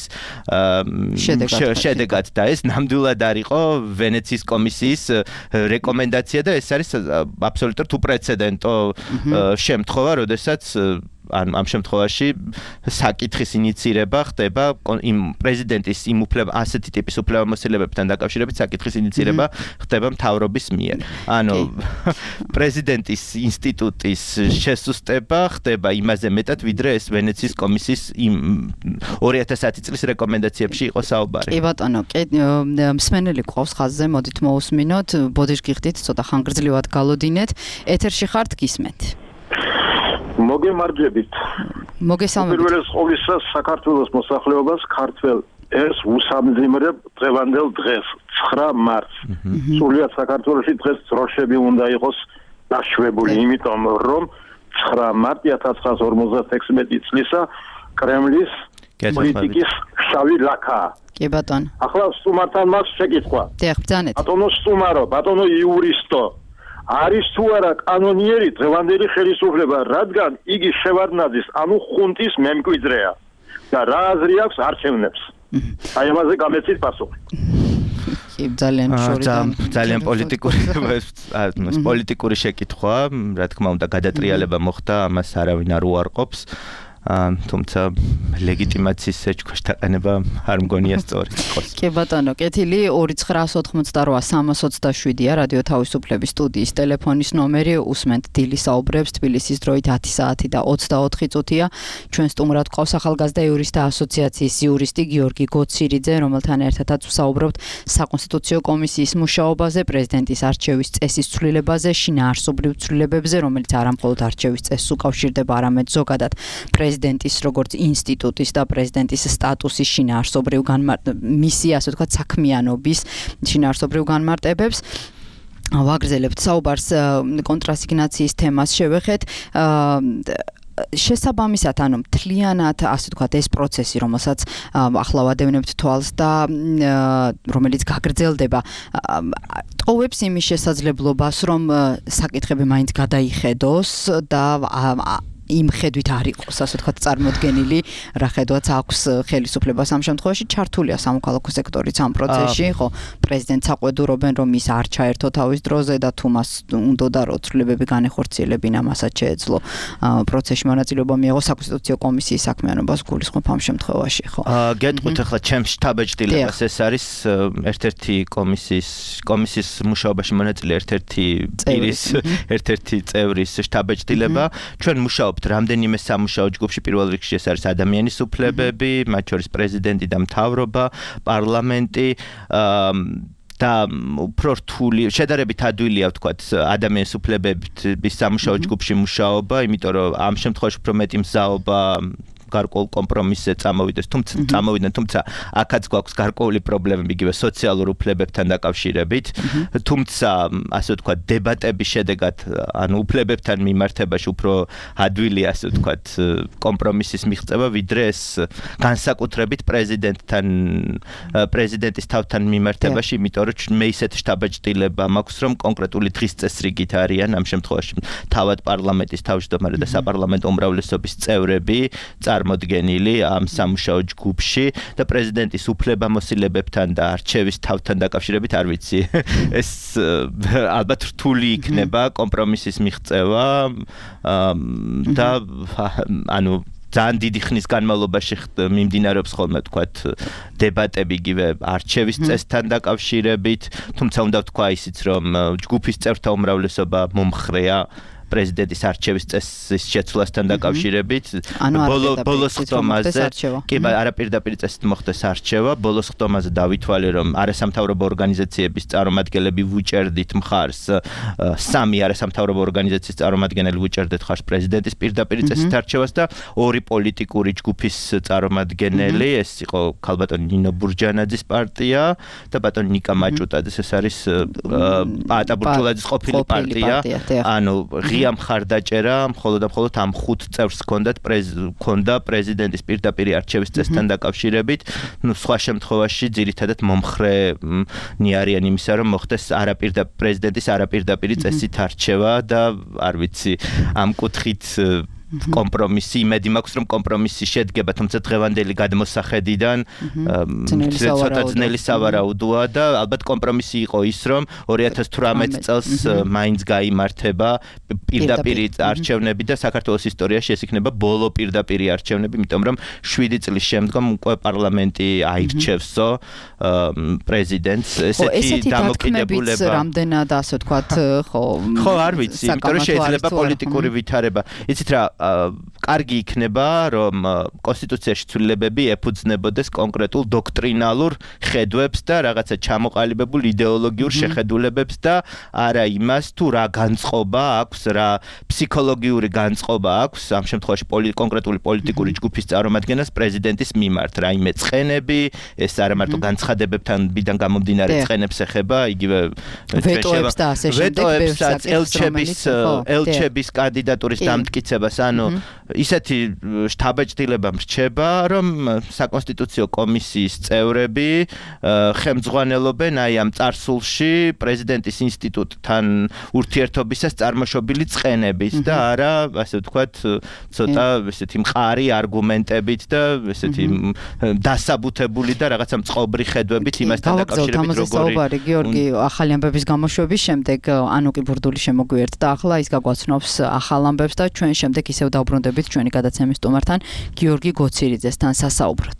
F: შედეგად და ეს ნამდვილად არ იყო ვენეციის კომისიის რეკომენდაცია და ეს არის აბსოლუტურად უპრეცედენტო შემთხვევა, როდესაც ამ შემთხვევაში საკითხის ინიცირება ხდება იმ პრეზიდენტის ასეთი ტიპის უფლებამოსილებებთან დაკავშირებით საკითხის ინიცირება ხდება მთავრობის მიერ. ანუ პრეზიდენტის ინსტიტუტის შესუსტება ხდება იმაზე მეტად, ვიდრე ეს ვენეციის კომისიის 2010 წლის რეკომენდაციებში იყო საუბარი.
C: კი ბატონო, მსმენელი გვყავს ხაზზე, მოდით მოусმინოთ, ბოდიშ გიხდით, ცოტა ხანგრძლივად გალოდინეთ. ეთერში ხართ, გისმენთ.
G: მოგემარჯვებით.
C: მოგესალმებით.
G: პირველეს ყოვლისა საქართველოს მოსახლეობას ქართველ ეს უსამძიმრებ დღევანდელ დღეს 9 მარტს. სრულიად საქართველოში დღეს დროშები უნდა იყოს დაშვებული, იმიტომ რომ 9 მარტი 1956 წლისა კრემლის პოლიტიკის შავი ლაქაა.
C: კი ბატონო.
G: ახლა სტუმართან მას შეკითხვა.
C: დიახ, ბრძანეთ.
G: ბატონო სტუმარო, ბატონო იურისტო, არის თუ არა კანონიერი დღევანდელი ხელისუფლება, რადგან იგი შევარდნაძის, ანუ ხუნტის მემკვიდრეა და რა აზრი აქვს არჩევნებს? აი ამაზე გამეცით პასუხი.
C: კი, ძალიან
F: პოლიტიკური შეკითხვა, რა თქმა უნდა, გადატრიალება მოხდა, ამას არავინ არ უარყოფს. თუმცა ლეგიტიმაციის შეჭქვეშ დაყენება არ მგონია სწორი იყოს.
C: კი ბატონო, კეთილი 2988-327-ია რადიო თავისუფლების სტუდიის ტელეფონის ნომერი, უსმენთ დილის საუბრებს, თბილისის დროით 10 საათი და 24 წუთია. ჩვენ სტუმრად ყავს ახალგაზრდა იურისტთა ასოციაციის იურისტი გიორგი გოცირიძე, რომელთან ერთადაც ვსაუბრობთ საკონსტიტუციო კომისიის მუშაობაზე, პრეზიდენტის არჩევის წესის ცვლილებაზე, შინაარსობრივ ცვლილებებზე, რომელიც არა მხოლოდ არჩევის წესს უკავშირდება, არამედ ზოგადად პრეზიდენტის როგორც ინსტიტუტის და პრეზიდენტის სტატუსის შინაარსობრივ მისი ასე ვთქვათ საქმიანობის შინაარსობრივ განმარტებებს. ვაგრძელებთ საუბარს კონტრასიგნაციის თემას შევეხეთ. შესაბამისად, ანუ მთლიანად ასე ვთქვათ ეს პროცესი, რომელსაც ახლა ვადევნებთ თვალს და რომელიც გაგრძელდება, ტოვებს იმის შესაძლებლობას, რომ საკითხები მაინც გადაიხედოს და იმ ხედვით არ იყოს, ასე ვთქვათ, წარმოდგენილი, რა ხედვაც აქვს ხელისუფლებას ამ შემთხვევაში, ჩართულია სამოქალაქო სექტორიც ამ პროცესში, ხო, პრეზიდენტს აყვედურობენ, რომ ის არ ჩაერთო თავის დროზე და თუ მას უნდოდა რომ ცვლილებები განეხორციელებინა, მასაც შეეძლო პროცესში მონაწილეობა მიიღო საკონსტიტუციო კომისიის საქმიანობას გულისხმობ ამ შემთხვევაში, ხო.
F: გეტყვით ახლა ჩემს შტაბ-ეჭდილებას ეს არის ერთ-ერთი კომისიის მუშაობაში მონაწილე ერთ-ერთი წევრის შტაბ-ეჭდილება. ჩვენ მუშაობთ რამდენიმე სამუშაო ჯგუფში, პირველ რიგში ეს არის ადამიანის უფლებები, მათ შორის პრეზიდენტი და მთავრობა, პარლამენტი და უფრო რთული, შედარებით ადვილია ვთქვათ ადამიანის უფლებების სამუშაო ჯგუფში მუშაობა, იმიტომ რომ ამ შემთხვევაში უფრო მეტი მზაობა გარკვეულ კომპრომისზე წამოვიდნენ, თუმცა აქაც გვაქვს გარკვეული პრობლემები იგივე სოციალურ უფლებებთან დაკავშირებით, თუმცა ასე ვთქვათ დებატების შედეგად, ანუ უფლებებთან მიმართებაში უფრო ადვილია ასე ვთქვათ კომპრომისის მიღწევა, ვიდრე ეს განსაკუთრებით პრეზიდენტის თავთან მიმართებაში, იმიტომ რომ მე ისეთ შტაბ-ეჭდილება მაქვს, რომ კონკრეტული დღის წესრიგით არიან ამ შემთხვევაში თავად პარლამენტის თავმჯდომარე და საპარლამენტო უმრავლესობის წევრები წარმოდგენილი ამ სამუშაო ჯგუფში და პრეზიდენტის უფლებამოსილებებთან და არჩევის თავთან დაკავშირებით არ ვიცი. ეს ალბათ რთული იქნება კომპრომისის მიღწევა და ანუ ძალიან დიდი ხნის განმავლობაში მიმდინარეობს ხოლმე ვთქვათ დებატები იგივე არჩევის წესთან დაკავშირებით, თუმცა უნდა ვთქვა ისიც, რომ ჯგუფის წევრთა უმრავლესობა მომხრეა პრეზიდენტის არჩევის წესის შეცვლასთან დაკავშირებით, ბოლოს ხტომაზე, კი, არაპირდაპირ წესით მოხდეს არჩევა, ბოლოს ხტომაზე დავითვალე, რომ არასამთავრობო ორგანიზაციების წარმომადგენლები ვუჭერდით მხარს, სამი არასამთავრობო ორგანიზაციის წარმომადგენელი ვუჭერდით მხარს პრეზიდენტის პირდაპირ წესით არჩევას და ორი პოლიტიკური ჯგუფის წარმომადგენელი, ეს იყო ქალბატონი ნინო ბურჯანაძის პარტია და ბატონი ნიკა მაჭუტაძის, ეს არის პაატა ბურჯულაძის ყოფილი პარტია, ანუ ამ ხარდაჭერა მხოლოდ ამ 5 წევრს ჰქონდა პრეზიდენტის პირდაპირ არჩევის წესთან დაკავშირებით, სხვა შემთხვევაში ძირითადად მომხრენი არიან იმისა, რომ მოხდეს პრეზიდენტის არაპირდაპირ წესით არჩევა და არ ვიცი, ამ კუთხით კომპრომისი, იმედი მაქვს, რომ კომპრომისი შედგება, თუმცა დღევანდელი გადმოსახედიდან ცოტა ძნელი სავარაუდოა და ალბათ კომპრომისი იყო ის, რომ 2018 წელს მაინც გაიმართება პირდაპირ არჩევნები და საქართველოს ისტორიაში ეს იქნება ბოლო პირდაპირ არჩევნები, იმიტომ რომ 7 წლის შემდგომ უკვე პარლამენტი აირჩევსო პრეზიდენტს, ესეთი დამოკიდებულება
C: რამდენად ასე ვთქვათ,
F: ხო, არ ვიცი, იმიტომ რომ შეიძლება პოლიტიკური ვითარება. იცით რა, კარგი იქნება, რომ კონსტიტუციაში ცვლილებები ეფუძნებოდეს კონკრეტულ დოქტრინალურ ხედვებს და რაღაცა ჩამოყალიბებულ იდეოლოგიურ შეხედულებებს და არა იმას, თუ რა განწყობა აქვს, რა ფსიქოლოგიური განწყობა აქვს ამ შემთხვევაში კონკრეტული პოლიტიკური ჯგუფის წარმომადგენელს პრეზიდენტის მიმართ, რაიმე ცხენები, ეს არა მარტო განცხადებებთან გამომდინარე ცხენებს ეხება, იგივე
C: ვეტოებს და ასე შემდეგ,
F: ელჩების კანდიდატურის დამტკიცებას, ანუ ისეთი შთაბეჭდილება მრჩება, რომ საკონსტიტუციო კომისიის წევრები ხელმძღვანელობენ აი ამ წარსულში პრეზიდენტის ინსტიტუტთან ურთიერთობისას წარმოშობილი წყენებით და არა, ასე ვთქვათ, ცოტა ესეთი მყარი არგუმენტებით და ესეთი დასაბუთებული და რაღაცა მწყობრი ხედვებით იმასთან დაკავშირებით
C: როგორი გიორგი ახალი ამბების გამოშვების შემდეგ ანუკი ბურდული შემოგვიერთდა ახლა ის გაგვაცნობს ახალ ამბებს და ჩვენ შემდეგ ისევ დავბრუნდებით ჩვენი გადაცემის სტუმართან გიორგი გოცირიძესთან სასაუბროდ.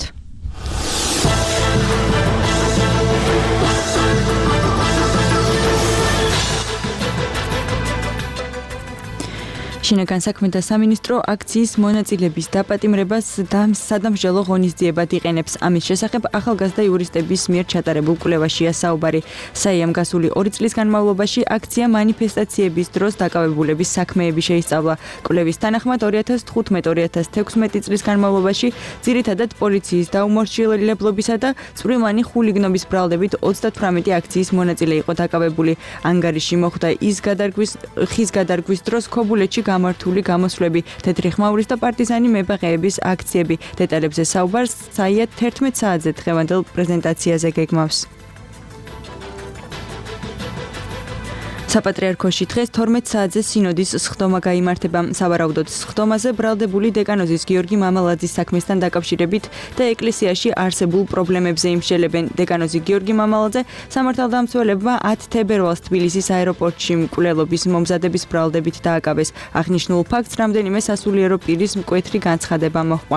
C: შინაგან საქმეთა სამინისტრო აქციის მონაწილეების დაპატიმრებას და სადამსჯელო ღონისძიებად იყენებს. ამის შესახებ ახალგაზრდა იურისტების მიერ ჩატარებულ კვლევაშია საუბარი. საიამ გასული 2 წლის განმავლობაში აქცია მანიფესტაციების დროს დაკავებულების საქმეები შეისწავლა. კვლევის თანახმად 2015-2016 წლის განმავლობაში ძირითადად პოლიციის დაუმორჩილებლობისა და წვრილმანი ხულიგნობის ბრალდებით 38 აქციის მონაწილე იყო დაკავებული. ანგარიში მოხვდა ხის გადარგვის დროს ქობულეთში გამართული გამოსვლები, თეთრი ხმауრის და პარტიზანი მებაღეების აქციები. დეტალებზე საუბარს საია 11 საათზე დღევანდელ პრეზენტაციაზე გეგმავს. საპატრიარქოში დღეს 12 საათზე სინოდის სხდომა გაიმართება. სავარაუდოდ სხდომაზე ბრალდებული დეკანოზის გიორგი მამალაძის საქმესთან დაკავშირებით და ეკლესიაში არსებულ პრობლემებზე იმსჯელებენ. დეკანოზი გიორგი მამალაძე სამართალდამცველებმა 10 თებერვალს თბილისის აეროპორტში მკვლელობის მომზადების ბრალდებით დააკავეს. აღნიშნულ ფაქტს რამდენიმე სასულიერო პირის მკვეთრი განცხადება მოჰყვა.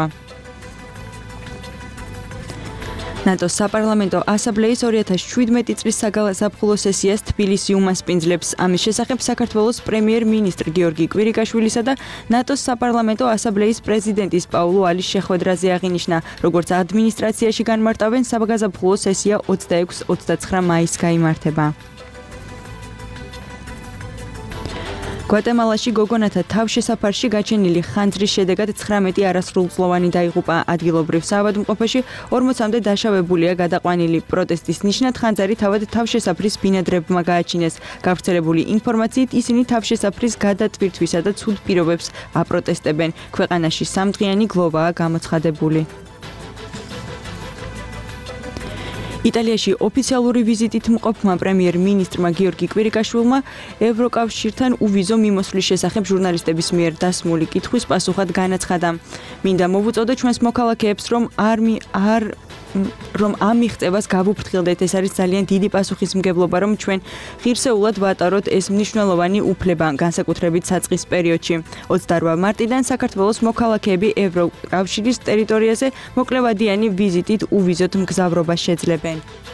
C: ნატოს საპარლამენტო ასამბლეის 2017 წლის საზაფხულო სესიას თბილისი უმასპინძლებს. ამის შესახებ საქართველოს პრემიერ-მინისტრ გიორგი კვირიკაშვილისა და ნატოს საპარლამენტო ასამბლეის პრეზიდენტის პაულო ალის შეხვედრაზე აღინიშნა. როგორც ადმინისტრაციაში განმარტავენ, საზაფხულო სესია 26-29 მაისს გაიმართება. გვატემალაში გოგონათა თავშესაფარში გაჩენილი ხანძრის შედეგად 19 არასრულწლოვანი დაიღუპა. ადგილობრივ საავადმყოფოში 40-მდე დაშავებულია გადაყვანილი. პროტესტის ნიშნად ხანძარი თავად თავშესაფრის ბინადრებმა გააჩინეს. გავრცელებული ინფორმაციით ისინი თავშესაფრის გადატვირთვისა და ცუდ პირობებს აპროტესტებენ. ქვეყანაში 3-დღიანი გლოვაა გამოცხადებული. იტალიაში ოფიციალური ვიზიტით მყოფმა პრემიერ-მინისტრმა გიორგი კვირიკაშვილმა ევროკავშირთან უვიზო მიმოსვლის შესახებ ჟურნალისტების მიერ დასმული კითხვის პასუხად განაცხადა. მინდა მოვუწოდო ჩვენს მოქალაქეებს, რომ ამ მიღწევას გავუფრთხილდეთ. ეს არის ძალიან დიდი პასუხისმგებლობა, რომ ჩვენ ღირსეულად ვატაროთ ეს მნიშვნელოვანი უფლება, განსაკუთრებით საწყის პერიოდში. 28 მარტიდან საქართველოს მოქალაქეები ევროკავშირის ტერიტორიაზე მოკლევადიანი ვიზიტით უვიზოთ მგზავრობას შეძლებენ.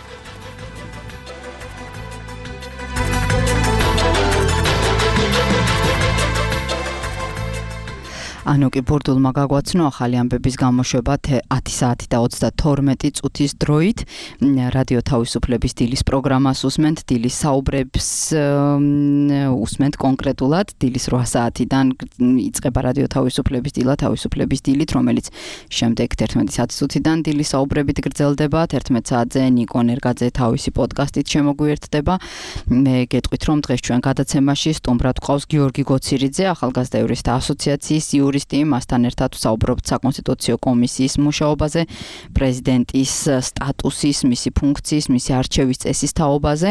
C: ანუკი ბურდულმა გაგვაცნო ახალი ამბების გამოშვება 10 საათი და 32 წუთის დროით. რადიო თავისუფლების დილის პროგრამას უსმენთ, დილის საუბრებს უსმენთ კონკრეტულად დილის 8 საათიდან იწყება რადიო თავისუფლების დილა თავისუფლების დილით, რომელიც შემდეგ 11 წუთიდან დილის საუბრებით გრძელდება. 11 საათზე ნიკო ნერგაძე თავისი პოდკასტით შემოგვიერთდება. მე გეტყვით, რომ დღეს ჩვენ გადაცემაში სტუმრად გვყავს გიორგი გოცირიძე, ახალგაზრდა იურისტთა ასოციაციის მასთან ერთად ვსაუბრობთ საკონსტიტუციო კომისიის მუშაობაზე, პრეზიდენტის სტატუსის, მისი ფუნქციის, მისი არჩევის წესის თაობაზე.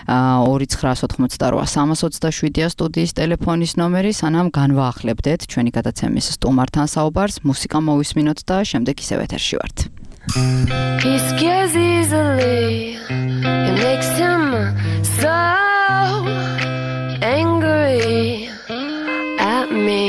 C: 2988327-ია სტუდიის ტელეფონის ნომერი. სანამ განვაახლებდეთ ჩვენი გადაცემის სტუმართან საუბარს, მუსიკა მოვისმინოთ და შემდეგ ისევ ეთერში ვართ. He scares easily. It makes him so angry at me.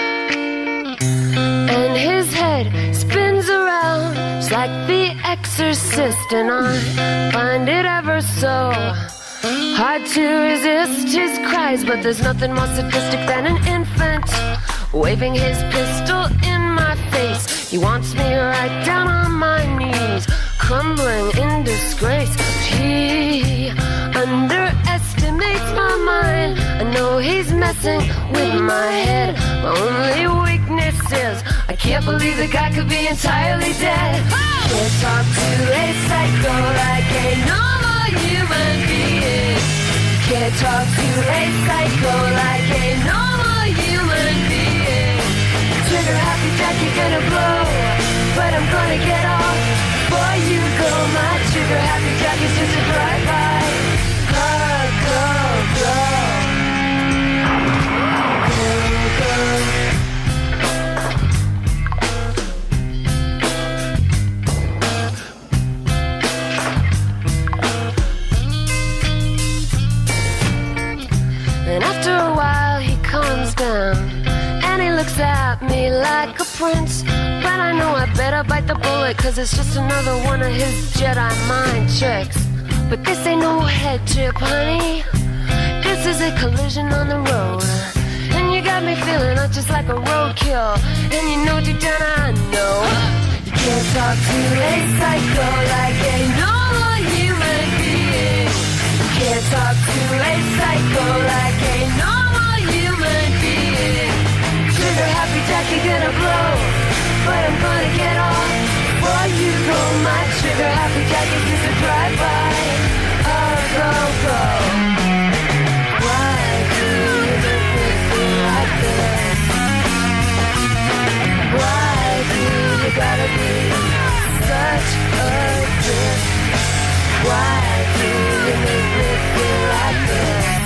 C: And his head spins around just like the exorcist, and I find it ever so hard to resist his cries. But there's nothing more sadistic than an infant waving his pistol in my face. He wants me right down on my knees, crumbling in disgrace. But he underestimates my mind. I know he's messing with my head. My only weakness is I can't believe the guy could be entirely dead. Can't talk to a psycho like a normal human being. Can't talk to a psycho like a normal human being.
H: looks at me like a prince, but I know I better bite the bullet, cause it's just another one of his Jedi mind tricks. But this ain't no head trip, honey. This is a collision on the road, and you got me feeling not just like a roadkill. And you know deep down I know you can't talk to a psycho like a normal human being. You can't talk to a psycho like a normal human being. Trigger happy Jackie gonna blow, but I'm gonna get off before you go. My trigger happy Jackie's just a drive-by. Go, go. Why do you make me feel like this? Why do you gotta be such a dick? Why do you make me feel like this?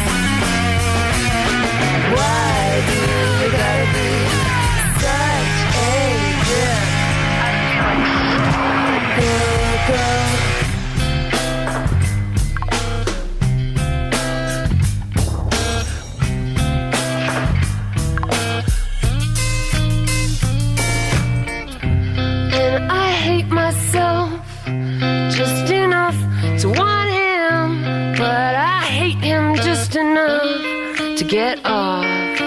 H: Why do you gotta be such a dick? Go, go. Just enough to want him, but I hate him just enough to get off.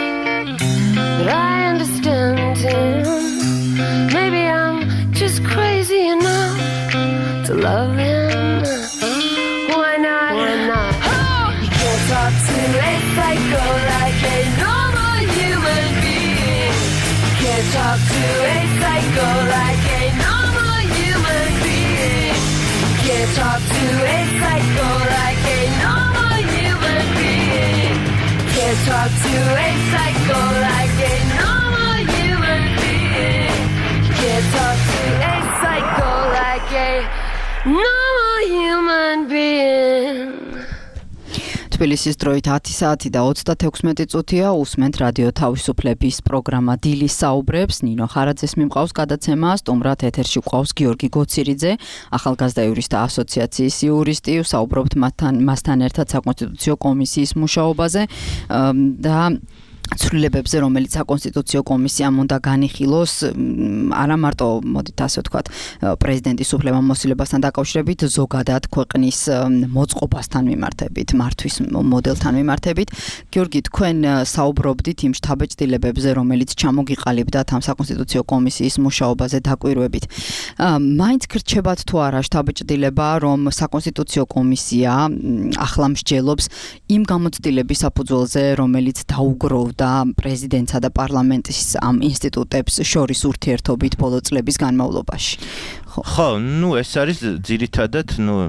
H: But I understand him. Maybe I'm just crazy enough to love him. Why not? Why not? Oh! You can't talk to a psycho like a normal human being. You can't talk to a psycho like a normal human being. Can't talk to a psycho like a normal human being. Can't talk to a psycho like a normal human being. Can't talk to a psycho like a normal human being.
C: თბილისის დროით 10 საათი და 36 წუთია. უსმენთ რადიო თავისუფლების პროგრამა დილი საუბრებს. ნინო ხარაძეს მიმყავს გადაცემა, სტუმრად ეთერში გვყავს გიორგი გოცირიძე, ახალგაზრდა იურისტთა ასოციაციის იურისტი. საუბრობთ მასთან ერთად საკონსტიტუციო კომისიის მუშაობაზე და ცვლილებებზე, რომელიც საკონსტიტუციო კომისიამ უნდა განიხილოს, არა მარტო, მოდით ასე ვთქვათ, პრეზიდენტის უფლებამოსილებასთან დაკავშირებით, ზოგადად ქვეყნის მოწყობასთან მიმართებით, მართვის მოდელთან მიმართებით. გიორგი, თქვენ საუბრობდით იმ შთაბეჭდილებებზე, რომელიც ჩამოგიყალიბდათ ამ საკონსტიტუციო კომისიის მუშაობაზე დაკვირვებით. მაინც გრჩებათ თუ არა შთაბეჭდილება, რომ საკონსტიტუციო კომისია ახლა მსჯელობს იმ გამოცდილების საფუძველზე, რომელიც დაუგროვდა პრეზიდენტსა და პარლამენტის ამ ინსტიტუტებს შორის ურთიერთობით ბოლო წლების განმავლობაში.
F: ხო, ეს არის ძირითადად,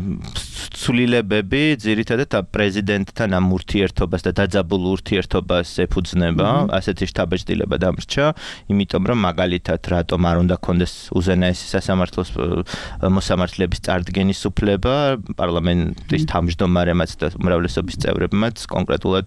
F: ცვლილებები, ძირითადად პრეზიდენტთან ამ ურთიერთობას და დაძაბულ ურთიერთობას ეფუძნება, ასეთი შთაბეჭდილება დამრჩა, იმიტომ რომ მაგალითად რატომ არ უნდა კონდეს უზენაესი სასამართლოს მოსამართლეების წარდგენის უფლება, პარლამენტის თავმჯდომარემაც და უმრავლესობის წევრებმაც, კონკრეტულად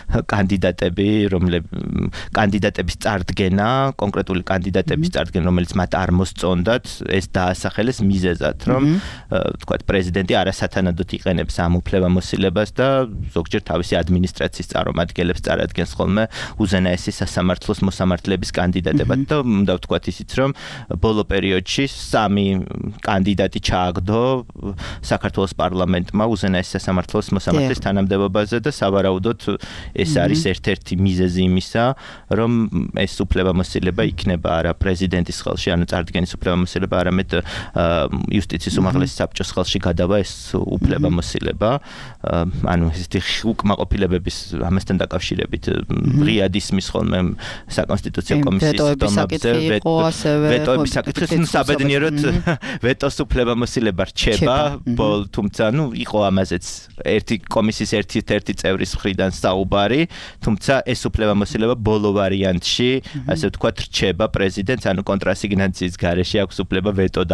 F: კანდიდატების წარდგენა, კონკრეტული კანდიდატების წარდგენა, რომელიც მათ არ მოსწონდათ, ეს დაასახელეს მიზეზად, რომ თქვათ პრეზიდენტი არასათანადოდ იყენებს ამ უფლებამოსილებას და ზოგჯერ თავისი ადმინისტრაციის წარმომადგენლებს წარადგენს ხოლმე უზენაესი სასამართლოს მოსამართლეების კანდიდატებად და უნდა ვთქვათ ისიც, რომ ბოლო პერიოდში 3 კანდიდატი ჩააგდო საქართველოს პარლამენტმა უზენაესი სასამართლოს მოსამართლის თანამდებობაზე და სავარაუდოდ ეს არის ერთ-ერთი მიზეზი იმისა, რომ ეს უფლებამოსილება იქნება არა პრეზიდენტის ხელში, ანუ წარდგენის უფლებამოსილება, არამედ იუსტიციის უმაღლესი საბჭოს ხელში გადავა ეს უფლებამოსილება. ანუ ესეთი უკმაყოფილებების ამასთან დაკავშირებით ღიად ისმის ხოლმე საკონსტიტუციო კომისიის სტომებზე ვეტოების საკითხი, საბედნიეროდ ვეტოს უფლებამოსილება რჩება, თუმცა იყო ამაზეც ერთი კომისიის ერთ-ერთი წევრის მხრიდან საუბარი, თუმცა ეს უფლებამოსილება ბოლო ვარიანტში, ასე ვთქვათ, რჩება პრეზიდენტს, ანუ კონტრასიგნაციის გარეშე აქვს უფლება ვეტო და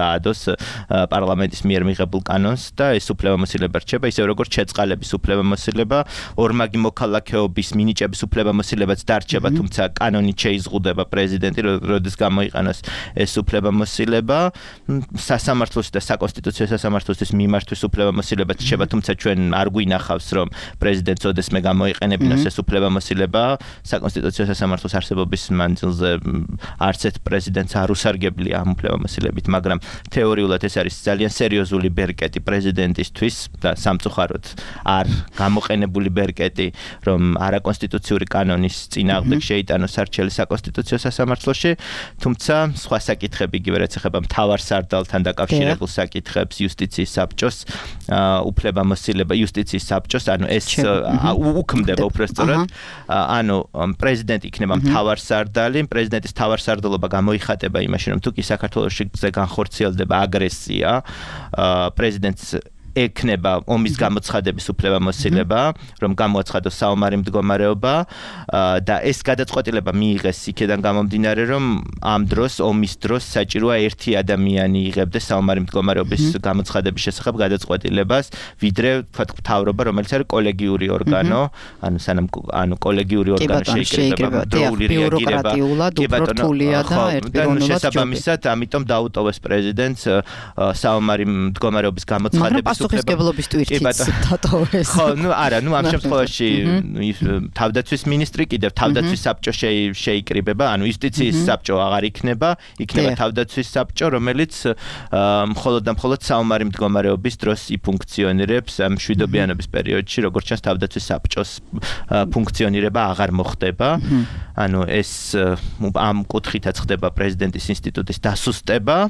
F: დაადოს პარლამენტის მიერ მიღებულ კანონს და ეს უფლებამოსილება რჩება ისევ როგორც შეწყალების უფლებამოსილება, ორმაგი მოქალაქეობის მინიჭების უფლებამოსილებაც დარჩება, თუმცა კანონით შეიზღუდება პრეზიდენტი, როდის გამოიყენოს ეს უფლებამოსილება, სასამართლოს და საკონსტიტუციო სასამართლოსთვის მიმართვის უფლებამოსილებაც რჩება, თუმცა ჩვენ არ გვინახავს, რომ პრეზიდენტს ოდესმე გამოიყენებინოს ეს უფლებამოსილება, საკონსტიტუციო სასამართლოს არსებობის მანძილზე არც ერთ პრეზიდენტს არ უსარგებლია ამ უფლებამოსილებით, მაგრამ თეორიულად ეს არის ძალიან სერიოზული ბერკეტი პრეზიდენტისთვის და სამწუხაროდ არ გამოყენებული ბერკეტი, რომ არაკონსტიტუციური კანონის წინააღმდეგ შეიტანოს არჩეული საკონსტიტუციო სასამართლოში, თუმცა სხვა საკითხები იგივე რაც ეხება მთავარსარდალთან დაკავშირებულ საკითხებს, იუსტიციის საბჭოს უფლებამოსილება, იუსტიციის საბჭოს, ანუ ეს უქმდება უბრალოდ, ანუ პრეზიდენტი იქნება მთავარსარდალი, პრეზიდენტის მთავარსარდალობა გამოიხატება იმაში, რომ თუ კი საქართველოში განხორციელდება აგრესია, პრეზიდენტს ექნება ომის გამოცხადების უფლებამოსილება, რომ გამოაცხადოს საომარი მდგომარეობა და ეს გადაწყვეტილება მიიღეს იქედან გამომდინარე, რომ ამ დროს ომის დროს საჭიროა ერთი ადამიანი იღებდეს საომარი მდგომარეობის გამოცხადების შესახებ გადაწყვეტილებას, ვიდრე თქვათ მთავრობა, რომელიც არის კოლეგიური ორგანო, ანუ კოლეგიური ორგანო შეიკრიბება, დროული რეაგირება,
C: უპროტულია და ერთპიროვნულად
F: შესაბამისად, ამიტომ დაუტოვეს პრეზიდენტს საომარი მდგომარეობის გამოცხადების
C: პასუხისმგებლობის ტვირთიც დატოვეს.
F: ხო, არა, ამ შემთხვევაში თავდაცვის მინისტრი კიდევ თავდაცვის საბჭო შეიკრიბება, ანუ იუსტიციის საბჭო აღარ იქნება თავდაცვის საბჭო, რომელიც მხოლოდ და მხოლოდ საომარი მდგომარეობის დროს იფუნქციონირებს ამ მშვიდობიანობის პერიოდში, როგორც ჩანს თავდაცვის საბჭოს ფუნქციონირება აღარ მოხდება. ანუ ეს ამ კუთხითაც ხდება პრეზიდენტის ინსტიტუტის დასუსტება.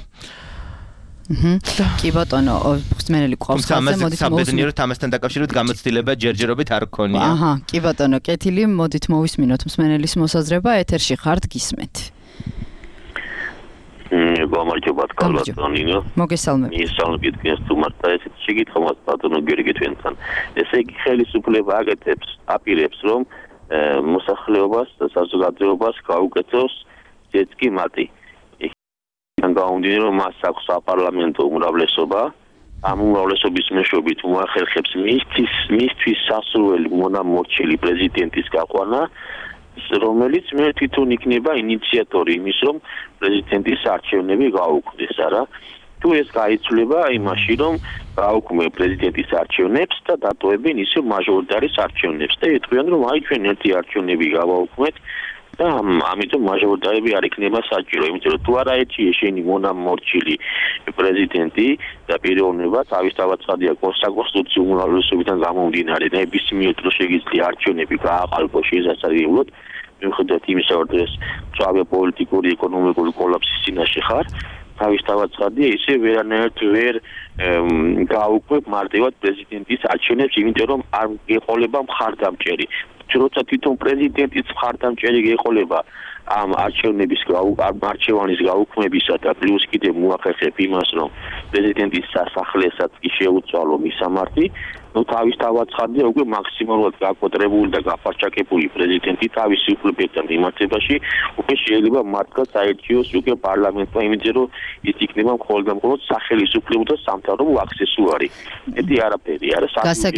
C: კი ბატონო, ხსმენელი ყავს ხალხზე, მოდით
F: საბედნიეროდ ამასთან დაკავშირებით გამოცდილება ჯერჯერობით არ გქონია.
C: აჰა, კი ბატონო, კეთილი, მოდით მოვისმინოთ ხსმენელის მოსაზრება, ეთერში ხართ, გისმენთ.
I: გამარჯობათ, კალბატონინო.
C: მოგესალმებით.
I: მისალმებით გენს თუ მარტო ესეთ შეგითხომას ბატონო გიორგი თქვენთან. ესე იგი ხელისუფლება აპირებს, რომ მოსახლეობას და საზოგადოებას გაუკეთოს ჯეცკი მათი. გამომდინარე, რომ მას აქვს საპარლამენტო უმრავლესობა, ამ უმრავლესობის მეშვეობით მოახერხებს მისთვის სასურველი მონამორჩილი პრეზიდენტის გაყვანა, რომელიც მე თვითონ იქნება ინიციატორი იმის, რომ პრეზიდენტის არჩევნები გაუქმდეს, არა? თუ ეს გაიცვლება იმაში, რომ გაუქმე პრეზიდენტის არჩევნებს და დატოვებენ ისე მაჟორიტარის არჩევნებს და ეტყვიან, რომ აი ჩვენ ერთი არჩევნები გავაუქმეთ და ამიტომ მაჟორიტარები არ იქნება საჭირო, იმიტომ რომ თუ არა ერთი ეშენი მონამორჩილი პრეზიდენტი და პიროვნება თავისთავად ცხადია კონსტიტუციური უმრავლესობიდან გამომდინარე, ნებისმიერ დროს შეგიძლია არჩევნები გააყალბოს შესაძლებლად, მიუხედავად იმისა, რომ ეს მწვავე პოლიტიკური, ეკონომიკური კოლაფსის წინაშე ხარ, თავისთავად ცხადია, ისე ვერანაირად ვერ გაუქმებ მარტივად პრეზიდენტის არჩევნებს, იმიტომ რომ არ ეყოლება მხარდამჭერი. როცა თვითონ პრეზიდენტის მხარდამჭერი ეყოლება ამ არჩევნების არჩევანის გაუქმებისა და პლუს კიდევ მოახერხებ იმას, რომ პრეზიდენტის სასახლესაც კი შეუცვალო მისამართი, ну თავისთავად ცხადია უკვე მაქსიმალურად გაკვეტრებული და გაფარჩაკებული პრეზიდენტი თავისი უფლებებთან მიმართებაში უკვე შეიძლება მართლაც აერჩიოს უკვე პარლამენტმა, იმიტომ რომ ის იქნება მხოლოდ და მხოლოდ სახელისუფლებო და სამთავრობო აქსესუარი. ეთი არაფერი არა,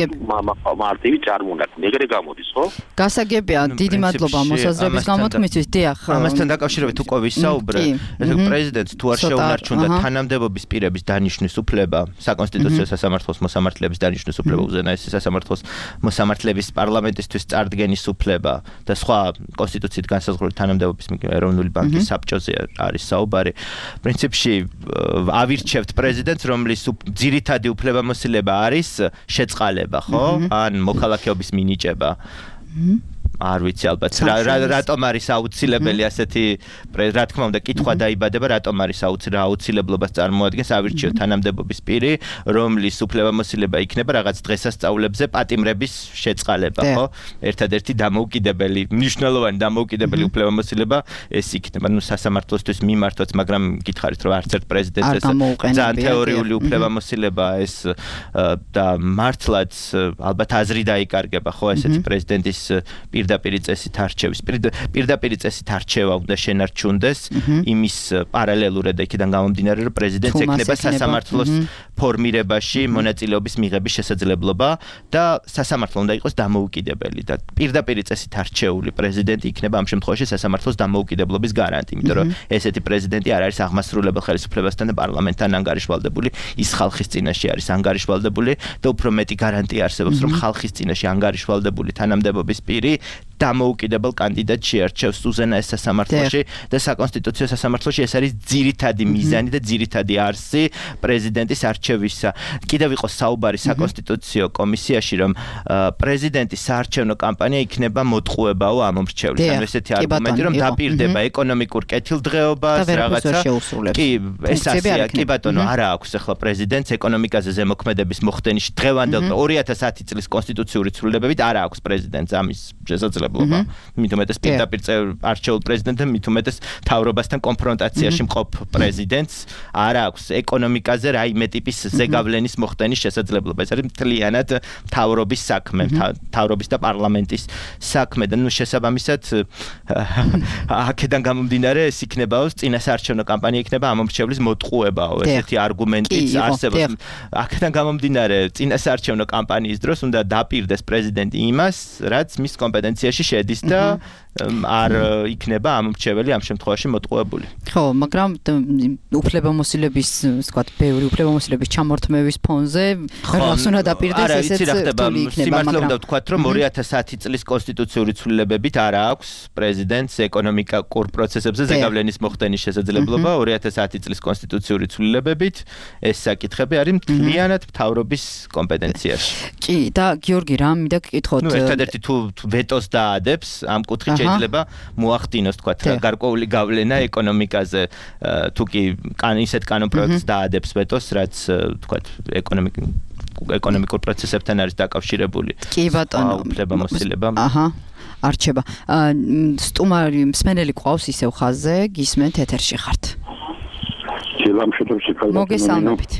I: მარტივი წარმონაქმნი, ეგრე გამოდის, ხო?
C: გასაგებია, დიდი მადლობა მოსაზრების გამოთქმისთვის. დიახ,
F: ამასთან დაკავშირებით უკვე ვისაუბრე. პრეზიდენტს თუ არ შეუნარჩუნდა თანამდებობის პირების დანიშვნის უფლება, საკონსტიტუციო სასამართლოს მოსამართლეების დანიშვნის უფლება უზენაესი სასამართლოს მოსამართლეების პარლამენტისთვის წარდგენის უფლება და სხვა კონსტიტუციით განსაზღვრული თანამდებობის ეროვნული ბანკის საბჭოზე არის საუბარი. პრინციპში ავირჩევთ პრეზიდენტს, რომლის ძირითადი უფლებამოსილება არის შეწყალება, ხო? ან მოქალაქეობის მინიჭება. არ ვიცი ალბათ რატომ არის აუცილებელი ასეთი რა თქმა უნდა კითხვა დაიბადება რატომ არის აუცილებლობას წარმოადგენს ავირჩიოთ თანამდებობის პირი რომლის უფლებამოსილება იქნება რაღაც დღესასწაულებზე პატიმრების შეწყალება ხო ერთადერთი დამოუკიდებელი მნიშვნელოვანი დამოუკიდებელი უფლებამოსილება ეს იქნება ნუ სასამართლოსთვის მიმართვაც მაგრამ გითხარით რომ არც ერთ პრეზიდენტს ეს ძალიან თეორიული უფლებამოსილებაა ეს და მართლაც ალბათ აზრი დაიკარგება ხო ესეთი პრეზიდენტის პირდაპირ წესით არჩევის. პირდაპირ წესით არჩევა უნდა შენარჩუნდეს იმის პარალელურად იქიდან გამომდინარე, რომ პრეზიდენტს ექნება სასამართლოს ფორმირებაში მონაწილეობის მიღების შესაძლებლობა და სასამართლო უნდა იყოს დამოუკიდებელი და პირდაპირ წესით არჩეული პრეზიდენტი იქნება ამ შემთხვევაში სასამართლოს დამოუკიდებლობის გარანტი, იმიტომ რომ ესეთი პრეზიდენტი არ არის აღმასრულებელ ხელისუფლებასთან და პარლამენტთან ანგარიშვალდებული, ის ხალხის წინაშე არის ანგარიშვალდებული და უფრო მეტი გარანტია არსებობს, რომ ხალხის წინაშე ანგარიშვალდებული თანამდებობის პირი დამოუკიდებელ კანდიდატს შეარჩევს უზენაეს სასამართლოში და საკონსტიტუციო სასამართლოში ეს არის ძირითადი მიზანი და ძირითადი არსი პრეზიდენტის არჩევისა. კიდევ იყო საუბარი საკონსტიტუციო კომისიაში, რომ პრეზიდენტის საარჩევნო კამპანია იქნება მოტყუებაო ამომრჩევლის. ანუ ესეთი არგუმენტი, რომ დაპირდება ეკონომიკურ კეთილდღეობას, რაღაცა. კი, ეს ასეა, კი ბატონო, არა აქვს ახლა პრეზიდენტს ეკონომიკაზე ზემოქმედების მოხდენიში დღევანდელ 2010 წლის კონსტიტუციური ცვლილებებით არა აქვს პრეზიდენტს ამის შესაძლებლობა. მით უმეტეს პირდაპირ არჩეულ პრეზიდენტთან, მით უმეტეს თავრობასთან კონფრონტაციაში მყოფ პრეზიდენტს არ აქვს ეკონომიკაზე რაიმე ტიპის ზეგავლენის მოხდენის შესაძლებლობა. ეს არის მთლიანად თავრობის საქმე, თავრობის და პარლამენტის საქმე და ნუ შესაბამისად აქედან გამომდინარე ეს იქნებაო წინასაარჩევნო კამპანია იქნება ამომრჩევლის მოტყუებაო. ესეთი არგუმენტიც არსებობს. აქედან გამომდინარე წინასაარჩევნო კამპანიის დროს უნდა დაპირდეს პრეზიდენტი იმას, რაც მის კომპეტენციაში შედის და არ იქნება ამომრჩეველი ამ შემთხვევაში მოტყუებული.
C: ხო, მაგრამ უფლებამოსილების, ვთქვათ, ბევრი უფლებამოსილების ჩამორთმევის ფონზე რას უნდა დაპირდეს ესეც რთული იქნება,
F: სიმართლე უნდა ვთქვათ, რომ 2010 წლის კონსტიტუციური ცვლილებებით არა აქვს პრეზიდენტს ეკონომიკურ პროცესებზე ზეგავლენის მოხდენის შესაძლებლობა. 2010 წლის კონსტიტუციური ცვლილებებით ეს საკითხები არის მთლიანად მთავრობის კომპეტენციაში.
C: კი, და გიორგი, რა მინდა გკითხოთ?
F: ნუ ერთადერთი თუ ვეტოს დაადებს ამ კუთხით შეიძლება მოახდინოს თქვა გარკვეული გავლენა ეკონომიკაზე თუ კი ისეთ კანონპროექტს დაადებს ვეტოს რაც თქვა ეკონომიკურ პროცესებთან არის დაკავშირებული.
C: კი ბატონო,
F: უფლებამოსილება.
C: არჩება. სტუმარი მსმენელი ყავს ისევ ხაზზე, გისმენთ ეთერში ხართ. მოგესალმებით.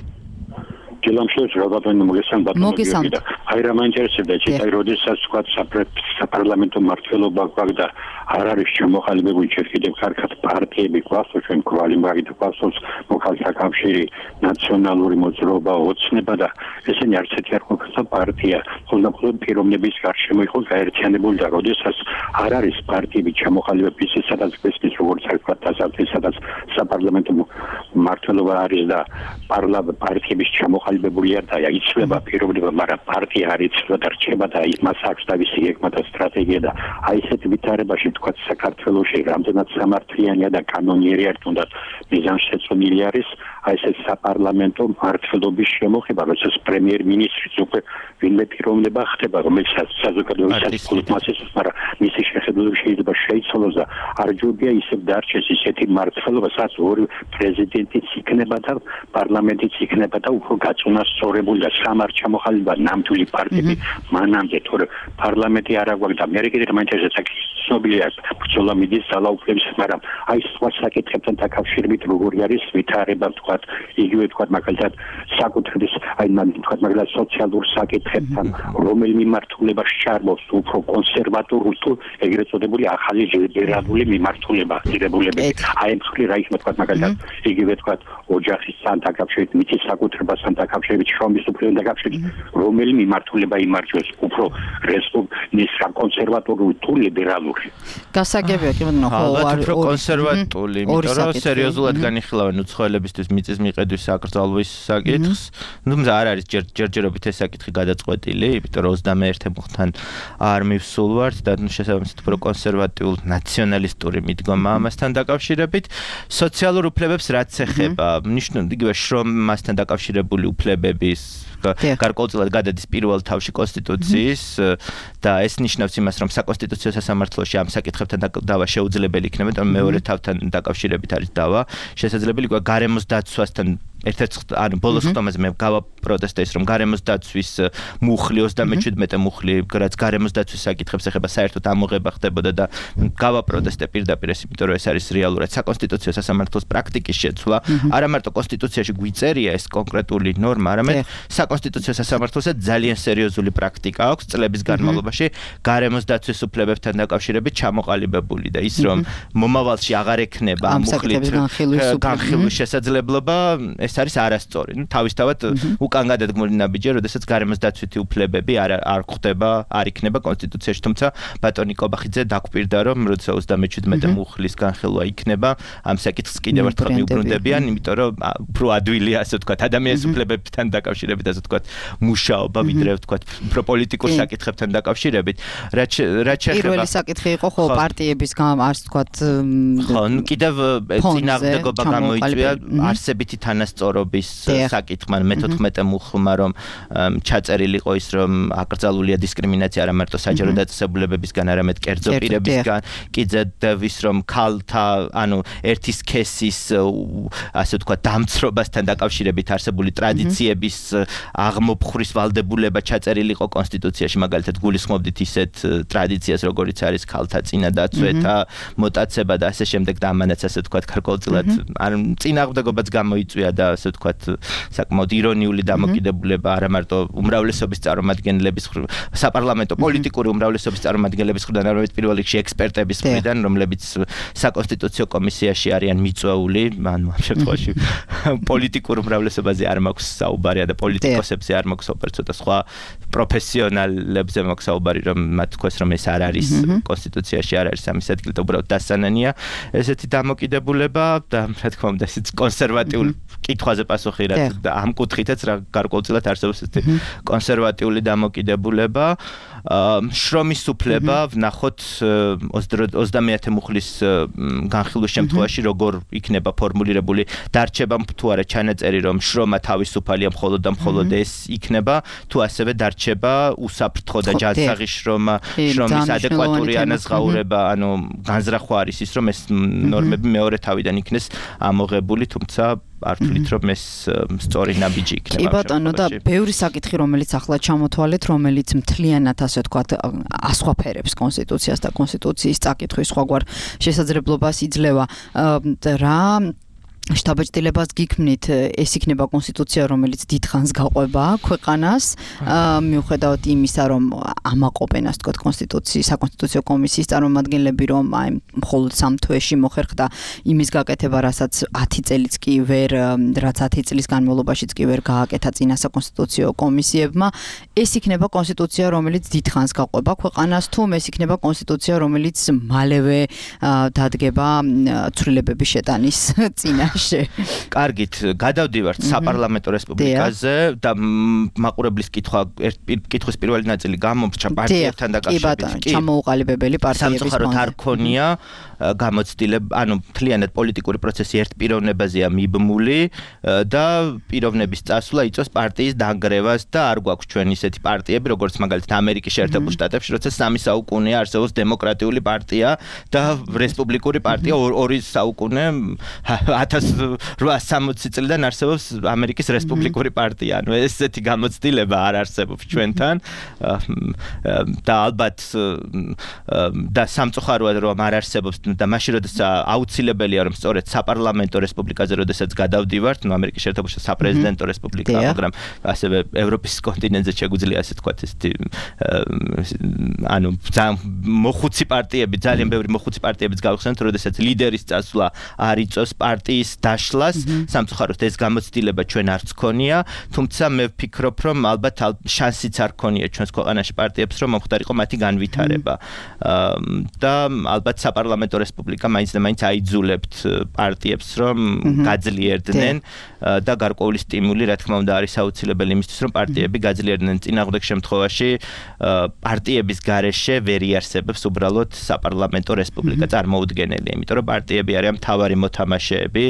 G: Gelamshos Rabban Mogesan აი რა მაინტერესებდა ცოტა როდესაც თქვა საპარლამენტო მმართველობა გვაქვს და არ არის შემოყალიბებული შეიძლება კარგად პარტიები გვაქვს ჩვენ კვალი მაგით გვაქვს მოხალხეთა კავშირი ნაციონალური მოძრაობა ოცნება და ესენი არც ერთი არ ყოფილა პარტია ხოლმე პიროვნების გარშემო იყო გაერთიანებული და როდესაც არ არის პარტიები შემოყალიბების სადაც გესმის როგორც თქვა დასავლეთ სადაც საპარლამენტო მმართველობა არის და პარტიების შემოყალიბებულია და იცვლება პიროვნება მაგრამ პარტია არ იცვლება და რჩება და იმას აქვს თავისი გეგმა და სტრატეგია და აი ესეთ ვითარებაში თქვა საქართველოში რამდენად სამართლიანია და კანონიერი არის თუნდაც მიზანშეწონილი არის აი ეს საპარლამენტო მმართველობის შემოღება როდესაც პრემიერ-მინისტრიც უკვე ვინმე პიროვნება ხდება რომელსაც საზოგადოებრივი კულტმასის მაგრამ მისი შეხედულება შეიძლება შეიცვალოს და არ ჯობია ისევ დარჩეს ისეთი მმართველობა სადაც ორი პრეზიდენტიც იქნება და პარლამენტიც იქნება და უფრო გაწონასწორებული და სამარჩა მოხალება ნამდვილი პარტიები მანამდე თორე პარლამენტი არ აგვაქვს და მე კიდევ მაინტერესებს ცნობილია ბრძოლა მიდის ძალაუფლების მაგრამ აი სხვა საკითხებთან დაკავშირებით როგორი არის ვითარება ვთქვათ იგივე ვთქვათ მაგალითად საკუთრების აი ვთქვათ მაგალითად სოციალურ საკითხებთან რომელი მიმართულება შეარბობს უფრო კონსერვატორულ თუ ეგრეთ წოდებული ახალი ლიბერალური მიმართულება ძირებულებები აი მხრივ რა იქნება ვთქვათ მაგალითად იგივე ვთქვათ ოჯახისთან დაკავშირებით მიწის საკუთრებასთან დაკავშირებით შრომის უფლებასთან დაკავშირებით რომელი მიმართულება იმარჯვებს უფრო რესპუბლიკის კონსერვატორული თუ ლიბერალური
C: გასაგებია კი ბატონო ხო
F: უფრო კონსერვატული იმიტომ რომ სერიოზულად განიხილავენ უცხოელებისთვის მიწის მიყიდვის საკრძალვის საკითხს ნუ არ არის ჯერჯერობით ეს საკითხი გადაწყვეტილი იმიტომ რომ 21 მოხთან არ მივსულ ვართ და ნუ შესაბამისად უფრო კონსერვატიულ ნაციონალისტური მიდგომა ამასთან დაკავშირებით სოციალურ უფლებებს რაც ეხება ნიშნავენ იგივე შრომასთან დაკავშირებული უფლებების გარკვეულწილად გადადის პირველ თავში კონსტიტუციის და ეს ნიშნავს იმას რომ საკონსტიტუციო სასამართლოში ამ საკითხებთან დავა შეუძლებელი იქნება, თუმცა მეორე თავთან დაკავშირებით არის დავა შესაძლებელი გარემოს დაცვასთან ერთ-ერთ ანუ ბოლოს ხტომაზე მე გავაპროტესტე ის რომ გარემოს დაცვის მუხლი 37 მუხლი რაც გარემოს დაცვის საკითხებს ეხება საერთოდ ამოღება ხდებოდა და გავაპროტესტე პირდაპირ ეს იმიტომ რომ ეს არის რეალურად საკონსტიტუციო სასამართლოს პრაქტიკის შეცვლა არა მარტო კონსტიტუციაში გვიწერია ეს კონკრეტული ნორმა არამედ საკონსტიტუციო სასამართლოსაც ძალიან სერიოზული პრაქტიკა აქვს წლების განმავლობაში გარემოს დაცვის უფლებებთან დაკავშირებით ჩამოყალიბებული და ის რომ მომავალში აღარ ექნება ამ მუხლით განხილვის შესაძლებლობა ეს არის არასწორი. თავისთავად უკან გადადგმული ნაბიჯია, როდესაც გარემოს დაცვითი უფლებები არ ხდება, არ იქნება კონსტიტუციაში, თუმცა ბატონი კობახიძე დაგვპირდა, რომ როდესაც 37 მუხლის განხილვა იქნება, ამ საკითხს კიდევ ერთხელ მიუბრუნდებიან, იმიტომ რომ უფრო ადვილია, ასე ვთქვათ, ადამიანის უფლებებთან დაკავშირებით, ასე ვთქვათ, მუშაობა, ვიდრე ვთქვათ, უფრო პოლიტიკურ საკითხებთან დაკავშირებით. რაც შეეხება
C: პირველი საკითხი იყო ხო პარტიების ასე ვთქვათ
F: ხო, კიდევ წინააღმდეგობა გამოიწვია არსებითი თანასწორობის საკითხმა მე-14 მუხლმა რომ ჩაწერილიყო ის რომ აკრძალულია დისკრიმინაცია არა მარტო საჯარო დაწესებულებებისგან არამედ კერძო პირებისგან კი ძედების რომ ქალთა ანუ ერთის სქესის ასე ვთქვათ დამცრობასთან დაკავშირებით არსებული ტრადიციების აღმოფხვრის ვალდებულება ჩაწერილიყო კონსტიტუციაში მაგალითად გულისხმობდით ისეთ ტრადიციას როგორიც არის ქალთა წინადაცვეთა მოტაცება და ასე შემდეგ და ამანაც ასე ვთქვათ გარკვეულწილად არ წინააღმდეგობაც გამოიწვია და ასე ვთქვათ საკმაოდ ირონიული დამოკიდებულება არა მარტო უმრავლესობის წარმომადგენლების საპარლამენტო პოლიტიკური უმრავლესობის წარმომადგენლების მხრიდან არამედ პირველ რიგში ექსპერტების მხრიდან რომლებიც საკონსტიტუციო კომისიაში არიან მიწვეული ანუ ამ შემთხვევაში პოლიტიკურ უმრავლესობაზე არ მაქვს საუბარი და პოლიტიკოსებზე არ მაქვს საუბარი ცოტა სხვა პროფესიონალებზე მაქვს საუბარი რომ მათ თქვეს რომ ეს არ არის კონსტიტუციაში არ არის ამის ადგილი და უბრალოდ დასანანია ესეთი დამოკიდებულება და რა თქმა უნდა ესეც კონსერვატიული კითხვაზე პასუხი რა და ამ კუთხითაც რა გარკვეულწილად არსებობს ესეთი კონსერვატიული დამოკიდებულება შრომის უფლება ვნახოთ 30 მუხლის განხილვის შემთხვევაში როგორ იქნება ფორმულირებული დარჩება თუ არა ჩანაწერი რომ შრომა თავისუფალია მხოლოდ და მხოლოდ ეს იქნება თუ ასევე დარჩება უსაფრთხო და ჯანსაღი შრომის ადეკვატური ანაზღაურება ანუ განზრახვა არის ის რომ ეს ნორმები მეორე თავიდან იქნეს ამოღებული თუმცა არ თვლით რომ ეს სწორი ნაბიჯი იქნება.
C: კი ბატონო და ბევრი საკითხი რომელიც ახლა ჩამოთვალეთ რომელიც მთლიანად ასე ვთქვათ ასხვაფერებს კონსტიტუციას და კონსტიტუციის წაკითხვის სხვაგვარ შესაძლებლობას იძლევა რა შტაბ-ჭდილებას გიქმნით ეს იქნება კონსტიტუცია რომელიც დიდხანს გაყვება ქვეყანას მიუხედავად იმისა რომ ამაყობენ ასე ვთქვათ კონსტიტუციის საკონსტიტუციო კომისიის წარმომადგენლები რომ აი მხოლოდ 3 თვეში მოხერხდა იმის გაკეთება რასაც 10 წელიც კი ვერ რაც 10 წლის განმავლობაშიც კი ვერ გააკეთა წინა საკონსტიტუციო კომისიებმა ეს იქნება კონსტიტუცია რომელიც დიდხანს გაყვება ქვეყანას თუ ეს იქნება კონსტიტუცია რომელიც მალევე დადგება ცვლილებების შეტანის წინაშე
F: კარგით, გადავდივართ საპარლამენტო რესპუბლიკაზე და მაყურებლის კითხვის პირველი ნაწილი გამომრჩა პარტიებთან დაკავშირებით.
C: კი, ჩამოუყალიბებელი პარტიების
F: სამწუხაროდ არ ქონია გამოცდილება, ანუ მთლიანად პოლიტიკური პროცესი ერთ პიროვნებაზეა მიბმული და პიროვნების წასვლა იწვევს პარტიის დანგრევას და არ გვაქვს ჩვენ ისეთი პარტიები, როგორც მაგალითად ამერიკის შეერთებულ შტატებში, როცა 3 საუკუნეა არსებობს დემოკრატიული პარტია და რესპუბლიკური პარტია 2 საუკუნე 1860 წლიდან არსებობს ამერიკის რესპუბლიკური პარტია. ანუ ესეთი გამოცდილება არ არსებობს ჩვენთან და ალბათ და სამწუხაროა რომ არ არსებობს და მაშინ როდესაც აუცილებელია რომ სწორედ საპარლამენტო რესპუბლიკაზე როდესაც გადავდივართ, ნუ ამერიკის შეერთებულ შტატებში საპრეზიდენტო რესპუბლიკა, მაგრამ ასევე ევროპის კონტინენტზე შეგვიძლია ასე თქვა ესეთი ანუ მოხუცი პარტიები, ძალიან ბევრი მოხუცი პარტიებიც გავხსენთ, როდესაც ლიდერის წასვლა არ იწვევს პარტიის დაშლას, სამწუხაროდ ეს გამოცდილება ჩვენ არც ქონია, თუმცა მე ვფიქრობ, რომ ალბათ შანსიც არ ქონია ჩვენს ქვეყანაში პარტიებს, რომ მომხდარიყო მათი განვითარება. და ალბათ საპარლამენტო რესპუბლიკა მაინც და მაინც აიძულებთ პარტიებს, რომ გაძლიერდნენ და გარკვეული სტიმული, რა თქმა უნდა, არის აუცილებელი იმისთვის, რომ პარტიები გაძლიერდნენ. წინააღმდეგ შემთხვევაში პარტიების გარეშე ვერ იარსებებს უბრალოდ საპარლამენტო რესპუბლიკა წარმოუდგენელია, იმიტომ რომ პარტიები არიან მთავარი მოთამაშეები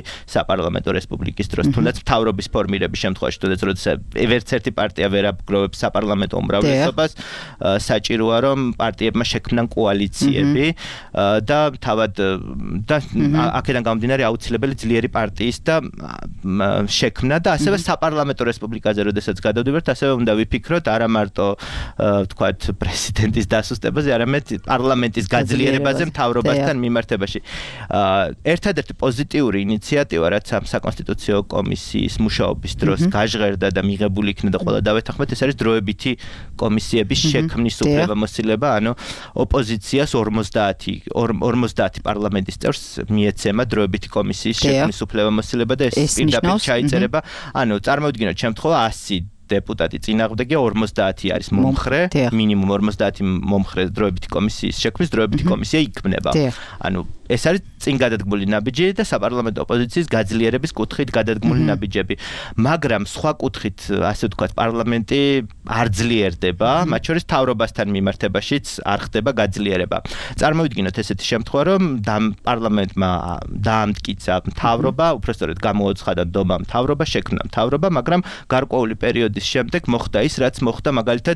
F: საპარლამენტო რესპუბლიკის დროს, თუნდაც მთავრობის ფორმირების შემთხვევაში, თუნდაც როდესაც ვერც ერთი პარტია ვერ აპგროვებს საპარლამენტო უმრავლესობას, საჭიროა რომ პარტიებმა შექმნან კოალიციები და თავად და აქედან გამომდინარე აუცილებელი ძლიერი პარტიის და შექმნა და ასევე საპარლამენტო რესპუბლიკაზე როდესაც გადავდივართ, ასევე უნდა ვიფიქროთ არა მარტო თქვათ პრეზიდენტის დასუსტებაზე, არამედ პარლამენტის გაძლიერებაზე მთავრობასთან მიმართებაში. ერთადერთი პოზიტიური ინიციატივა, რაც ამ საკონსტიტუციო კომისიის მუშაობის დროს გაჟღერდა და მიღებული იქნა და ყველა დავეთანხმეთ, ეს არის დროებითი კომისიების შექმნის უფლებამოსილება, ანუ ოპოზიციას 50 პარლამენტის წევრს მიეცემა დროებითი კომისიის შექმნის უფლებამოსილება და ეს პირდაპირ ჩაიწერება. ანუ წარმოვიდგინოთ შემთხვევა 100 დეპუტატი წინააღმდეგია 50 არის მომხრე, მინიმუმ 50 მომხრე დროებითი კომისიის შექმნის დროებითი კომისია იქმნება. ანუ ეს არის წინ გადადგმული ნაბიჯი და საპარლამენტო ოპოზიციის გაძლიერების კუთხით გადადგმული ნაბიჯები. მაგრამ სხვა კუთხით, ასე ვთქვათ, პარლამენტი არ ძლიერდება, მათ შორის მთავრობასთან მიმართებაშიც არ ხდება გაძლიერება. წარმოვიდგინოთ ესეთი შემთხვევა, რომ პარლამენტმა დაამტკიცა მთავრობა, უბრალოდ გამოაცხადა ნდობა მთავრობა, შექმნა მთავრობა, მაგრამ გარკვეული პერიოდის შემდეგ მოხდა ის, რაც მოხდა მაგალითად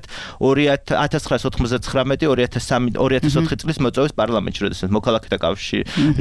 F: 1999-2004 წლის მოწვევის პარლამენტში, როდესაც მოქალაქეთა კავშირი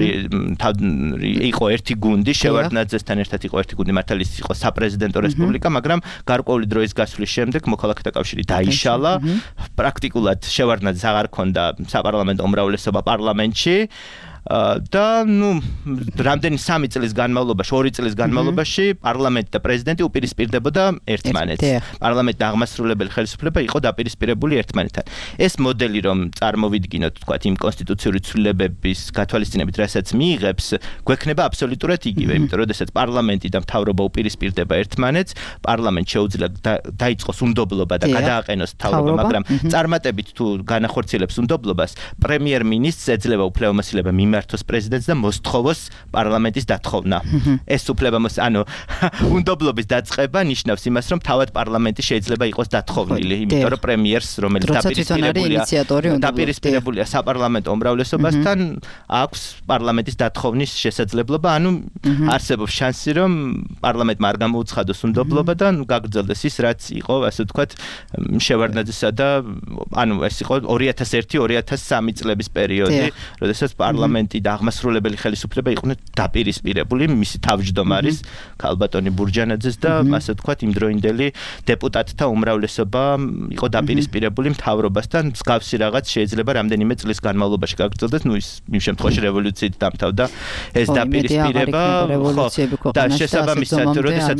F: იყო ერთი გუნდი, შევარდნაძესთან ერთად იყო ერთი გუნდი, მართალიც იყო საპრეზიდენტო რესპუბლიკა, მაგრამ გარკვეული დროის გასვლის შემდეგ მოქალაქეთა კავშირი დაიშალა, პრაქტიკულად შევარდნაძეს აღარ ჰქონდა საპარლამენტო უმრავლესობა პარლამენტში. და რამდენი 3 წლის განმავლობაში, 2 წლის განმავლობაში პარლამენტი და პრეზიდენტი უპირისპირდებოდა ერთმანეთს. პარლამენტი აღმასრულებელი ხელისუფლება იყო დაპირისპირებული ერთმანეთთან. ეს მოდელი რომ წარმოვიდგინოთ, თქვათ, იმ კონსტიტუციური ცვლილებების გათვალისწინებით, რასაც მიიღებს, გვექნება აბსოლუტურად იგივე, იმიტომ რომ შესაძაც პარლამენტი და მთავრობა უპირისპირდება ერთმანეთს, პარლამენტ შეუძლია დაიწყოს უნდობლობა და გადააყენოს მთავრობა, მაგრამ წარმატებით თუ განახორციელებს უნდობლობას, პრემიერ-მინისტრს ეძლევა უფლებამოსილება მართოს პრეზიდენტს და მოსთხოვოს პარლამენტის დათხოვნა. ეს უფლებამოსილება, ანუ უნდობლობის დაწყება ნიშნავს იმას, რომ თავად პარლამენტი შეიძლება იყოს დათხოვნილი, იმიტომ რომ პრემიერს, რომელიც დაპირისპირებულია საპარლამენტო უმრავლესობასთან, აქვს პარლამენტის დათხოვნის შესაძლებლობა, ანუ არსებობს შანსი, რომ პარლამენტმა არ გამოუცხადოს უნდობლობა და გაგრძელდეს ის, რაც იყო, ასე ვთქვათ, შევარდნაძესა და ანუ ეს იყო 2001-2003 წლების პერიოდი, როდესაც პარლამენტი და აღმასრულებელი ხელისუფლება იყვნენ დაპირისპირებული მისი თავმჯდომარის ქალბატონი ბურჯანაძეს და ასე ვთქვათ იმდროინდელი დეპუტატთა უმრავლესობა იყო დაპირისპირებული მთავრობასთან. მსგავსი რაღაც შეიძლება რამდენიმე წლის განმავლობაში გაგრძელდეს, ის იმ შემთხვევაში რევოლუციით დამთავრდა ეს დაპირისპირება. და შესაბამისად, როდესაც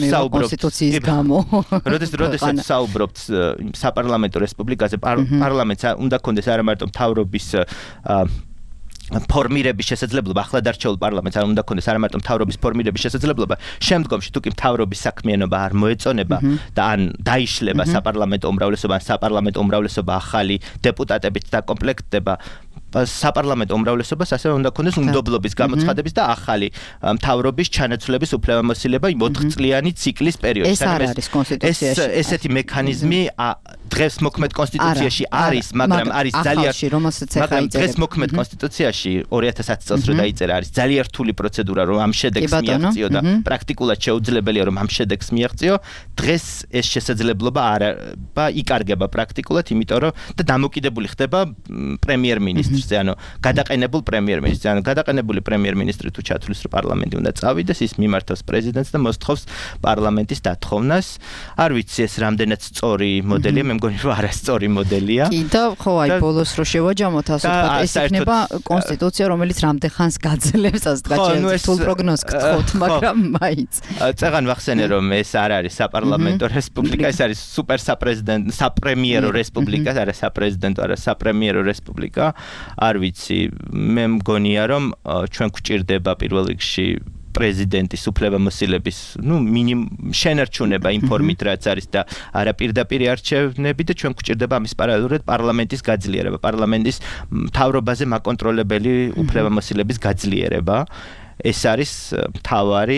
F: საუბრობთ საპარლამენტო რესპუბლიკაზე, პარლამენტს უნდა ჰქონდეს არა მარტო მთავრობის ფორმირების შესაძლებლობა, ახლად არჩეულ პარლამენტს არ უნდა ჰქონდეს არა მარტო მთავრობის ფორმირების შესაძლებლობა, შემდგომში თუ კი მთავრობის საქმიანობა არ მოეწონება და ან დაიშლება საპარლამენტო უმრავლესობა, საპარლამენტო უმრავლესობა ახალი დეპუტატებით დაკომპლექტდება, საპარლამენტო უმრავლესობას ასევე უნდა ჰქონდეს უნდობლობის გამოცხადების და ახალი მთავრობის ჩანაცვლების უფლებამოსილება 4 წლიანი ციკლის პერიოდში.
C: ეს არ არის კონსტიტუციაში.
F: ესეთი მექანიზმი დღეს მოქმედ კონსტიტუციაში არის, მაგრამ არის ძალიან დღეს მოქმედ კონსტიტუციაში 2010 წელს რო დაიწერა, არის ძალიან რთული პროცედურა, რომ ამ შედეგს მიაღწიო და პრაქტიკულად შეუძლებელია, რომ ამ შედეგს მიაღწიო. დღეს ეს შესაძლებლობა იკარგება პრაქტიკულად, იმიტომ რომ და დამოკიდებული ხდება პრემიერ-მინისტრზე, ანუ გადაყენებულ პრემიერ-მინისტრზე, ანუ გადაყენებული პრემიერ-მინისტრი თუ ჩათვლის, რომ პარლამენტი უნდა წავიდეს, ის მიმართავს პრეზიდენტს და მოსთხოვს პარლამენტის დათოვნას. არ ვიცი ეს რამდენად სწორი მოდელია, მე მგონი რომ არასწორი მოდელია.
C: კი და ხო, აი ბოლოს რო შევაჯამოთ, ასე ვთქვათ, ეს იქნება კონსტიტუცია, რომელიც რამდენ ხანს გაძლევს, ასე ვთქვათ, რთულ პროგნოზს გთხოვთ, მაგრამ მაინც.
F: წეგან ვახსენე, რომ ეს არ არის საპარლამენტო რესპუბლიკა, ეს არის სუპერ საპრემიერო რესპუბლიკა, არა საპრეზიდენტო, არა საპრემიერო რესპუბლიკა. არ ვიცი, მე მგონია რომ ჩვენ გვჭირდება პირველ რიგში პრეზიდენტის უფლებამოსილების, მინიმუმ შენარჩუნება იმ ფორმით, რაც არის და არა პირდაპირი არჩევნები და ჩვენ გვჭირდება ამის პარალელურად პარლამენტის გაძლიერება, პარლამენტის მთავრობაზე მაკონტროლებელი უფლებამოსილების გაძლიერება. ეს არის მთავარი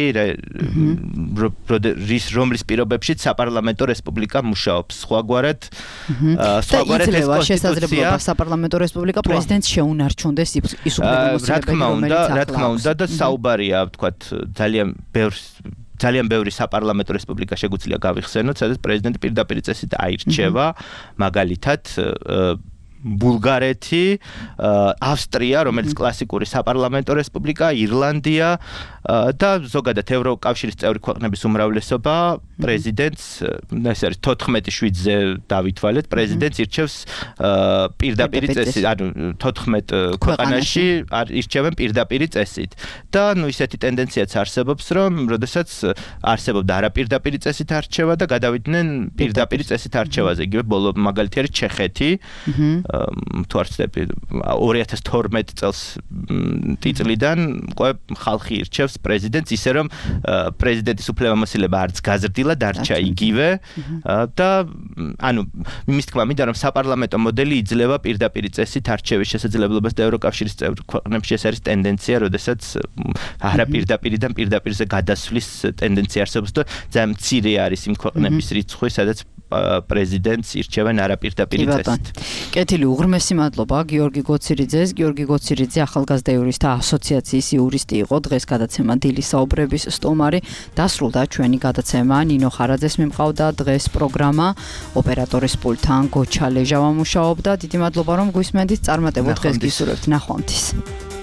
F: რომლის პირობებშიც საპარლამენტო რესპუბლიკა მუშაობს. სხვაგვარად ეს
C: იძლევა შესაძლებლობა საპარლამენტო რესპუბლიკა პრეზიდენტს შეუნარჩუნდეს ის უფლებამოსილებელი,
F: რა თქმა უნდა და საუბარია, ვთქვათ, ძალიან ბევრი საპარლამენტო რესპუბლიკა შეგვიძლია გავიხსენოთ, სადაც პრეზიდენტი პირდაპირ წესით აირჩევა, მაგალითად ბულგარეთი, ავსტრია, რომელიც კლასიკური საპარლამენტო რესპუბლიკა, ირლანდია და ზოგადად ევროკავშირის წევრი ქვეყნების უმრავლესობა პრეზიდენტს, ეს არის 14-7-ზე დავითვალეთ, პრეზიდენტს ირჩევს პირდაპირ წესით, ანუ 14 ქვეყანაში ირჩევენ პირდაპირ წესით. და ისეთი ტენდენციაც არსებობს, რომ როდესაც არსებობდა არაპირდაპირ წესით არჩევა და გადავიდნენ პირდაპირ წესით არჩევაზე. იგივე ბოლო მაგალითი არის ჩეხეთი. თუ არ ვცდები 2012 წელს წლიდან უკვე ხალხი ირჩევს პრეზიდენტს ისე რომ პრეზიდენტის უფლებამოსილება არც გაზრდილა დარჩა იგივე და ანუ იმის თქმა მინდა რომ საპარლამენტო მოდელი იძლევა პირდაპირ წესით არჩევის შესაძლებლობას და ევროკავშირის წევრ ქვეყნებში ეს არის ტენდენცია, როდესაც არაპირდაპირიდან პირდაპირზე გადასვლის ტენდენცია არსებობს და ძალიან მცირე არის იმ ქვეყნების რიცხვი, სადაც პრეზიდენტს ირჩევენ არაპირდაპირ წესით.
C: კეთილი, უღრმესი მადლობა გიორგი გოცირიძეს. გიორგი გოცირიძე ახალგაზრდა იურისტთა ასოციაციის იურისტი იყო. დღეს გადაცემა დილის საუბრების სტუმარი. დასრულდა ჩვენი გადაცემა. ნინო ხარაძეს მიმყავდა დღეს პროგრამა. ოპერატორის პულტთან გოჩა ლეჟავა მუშაობდა. დიდი მადლობა რომ გვისმენთ. წარმატებულ დღეს გისურვებთ. ნახვამდის.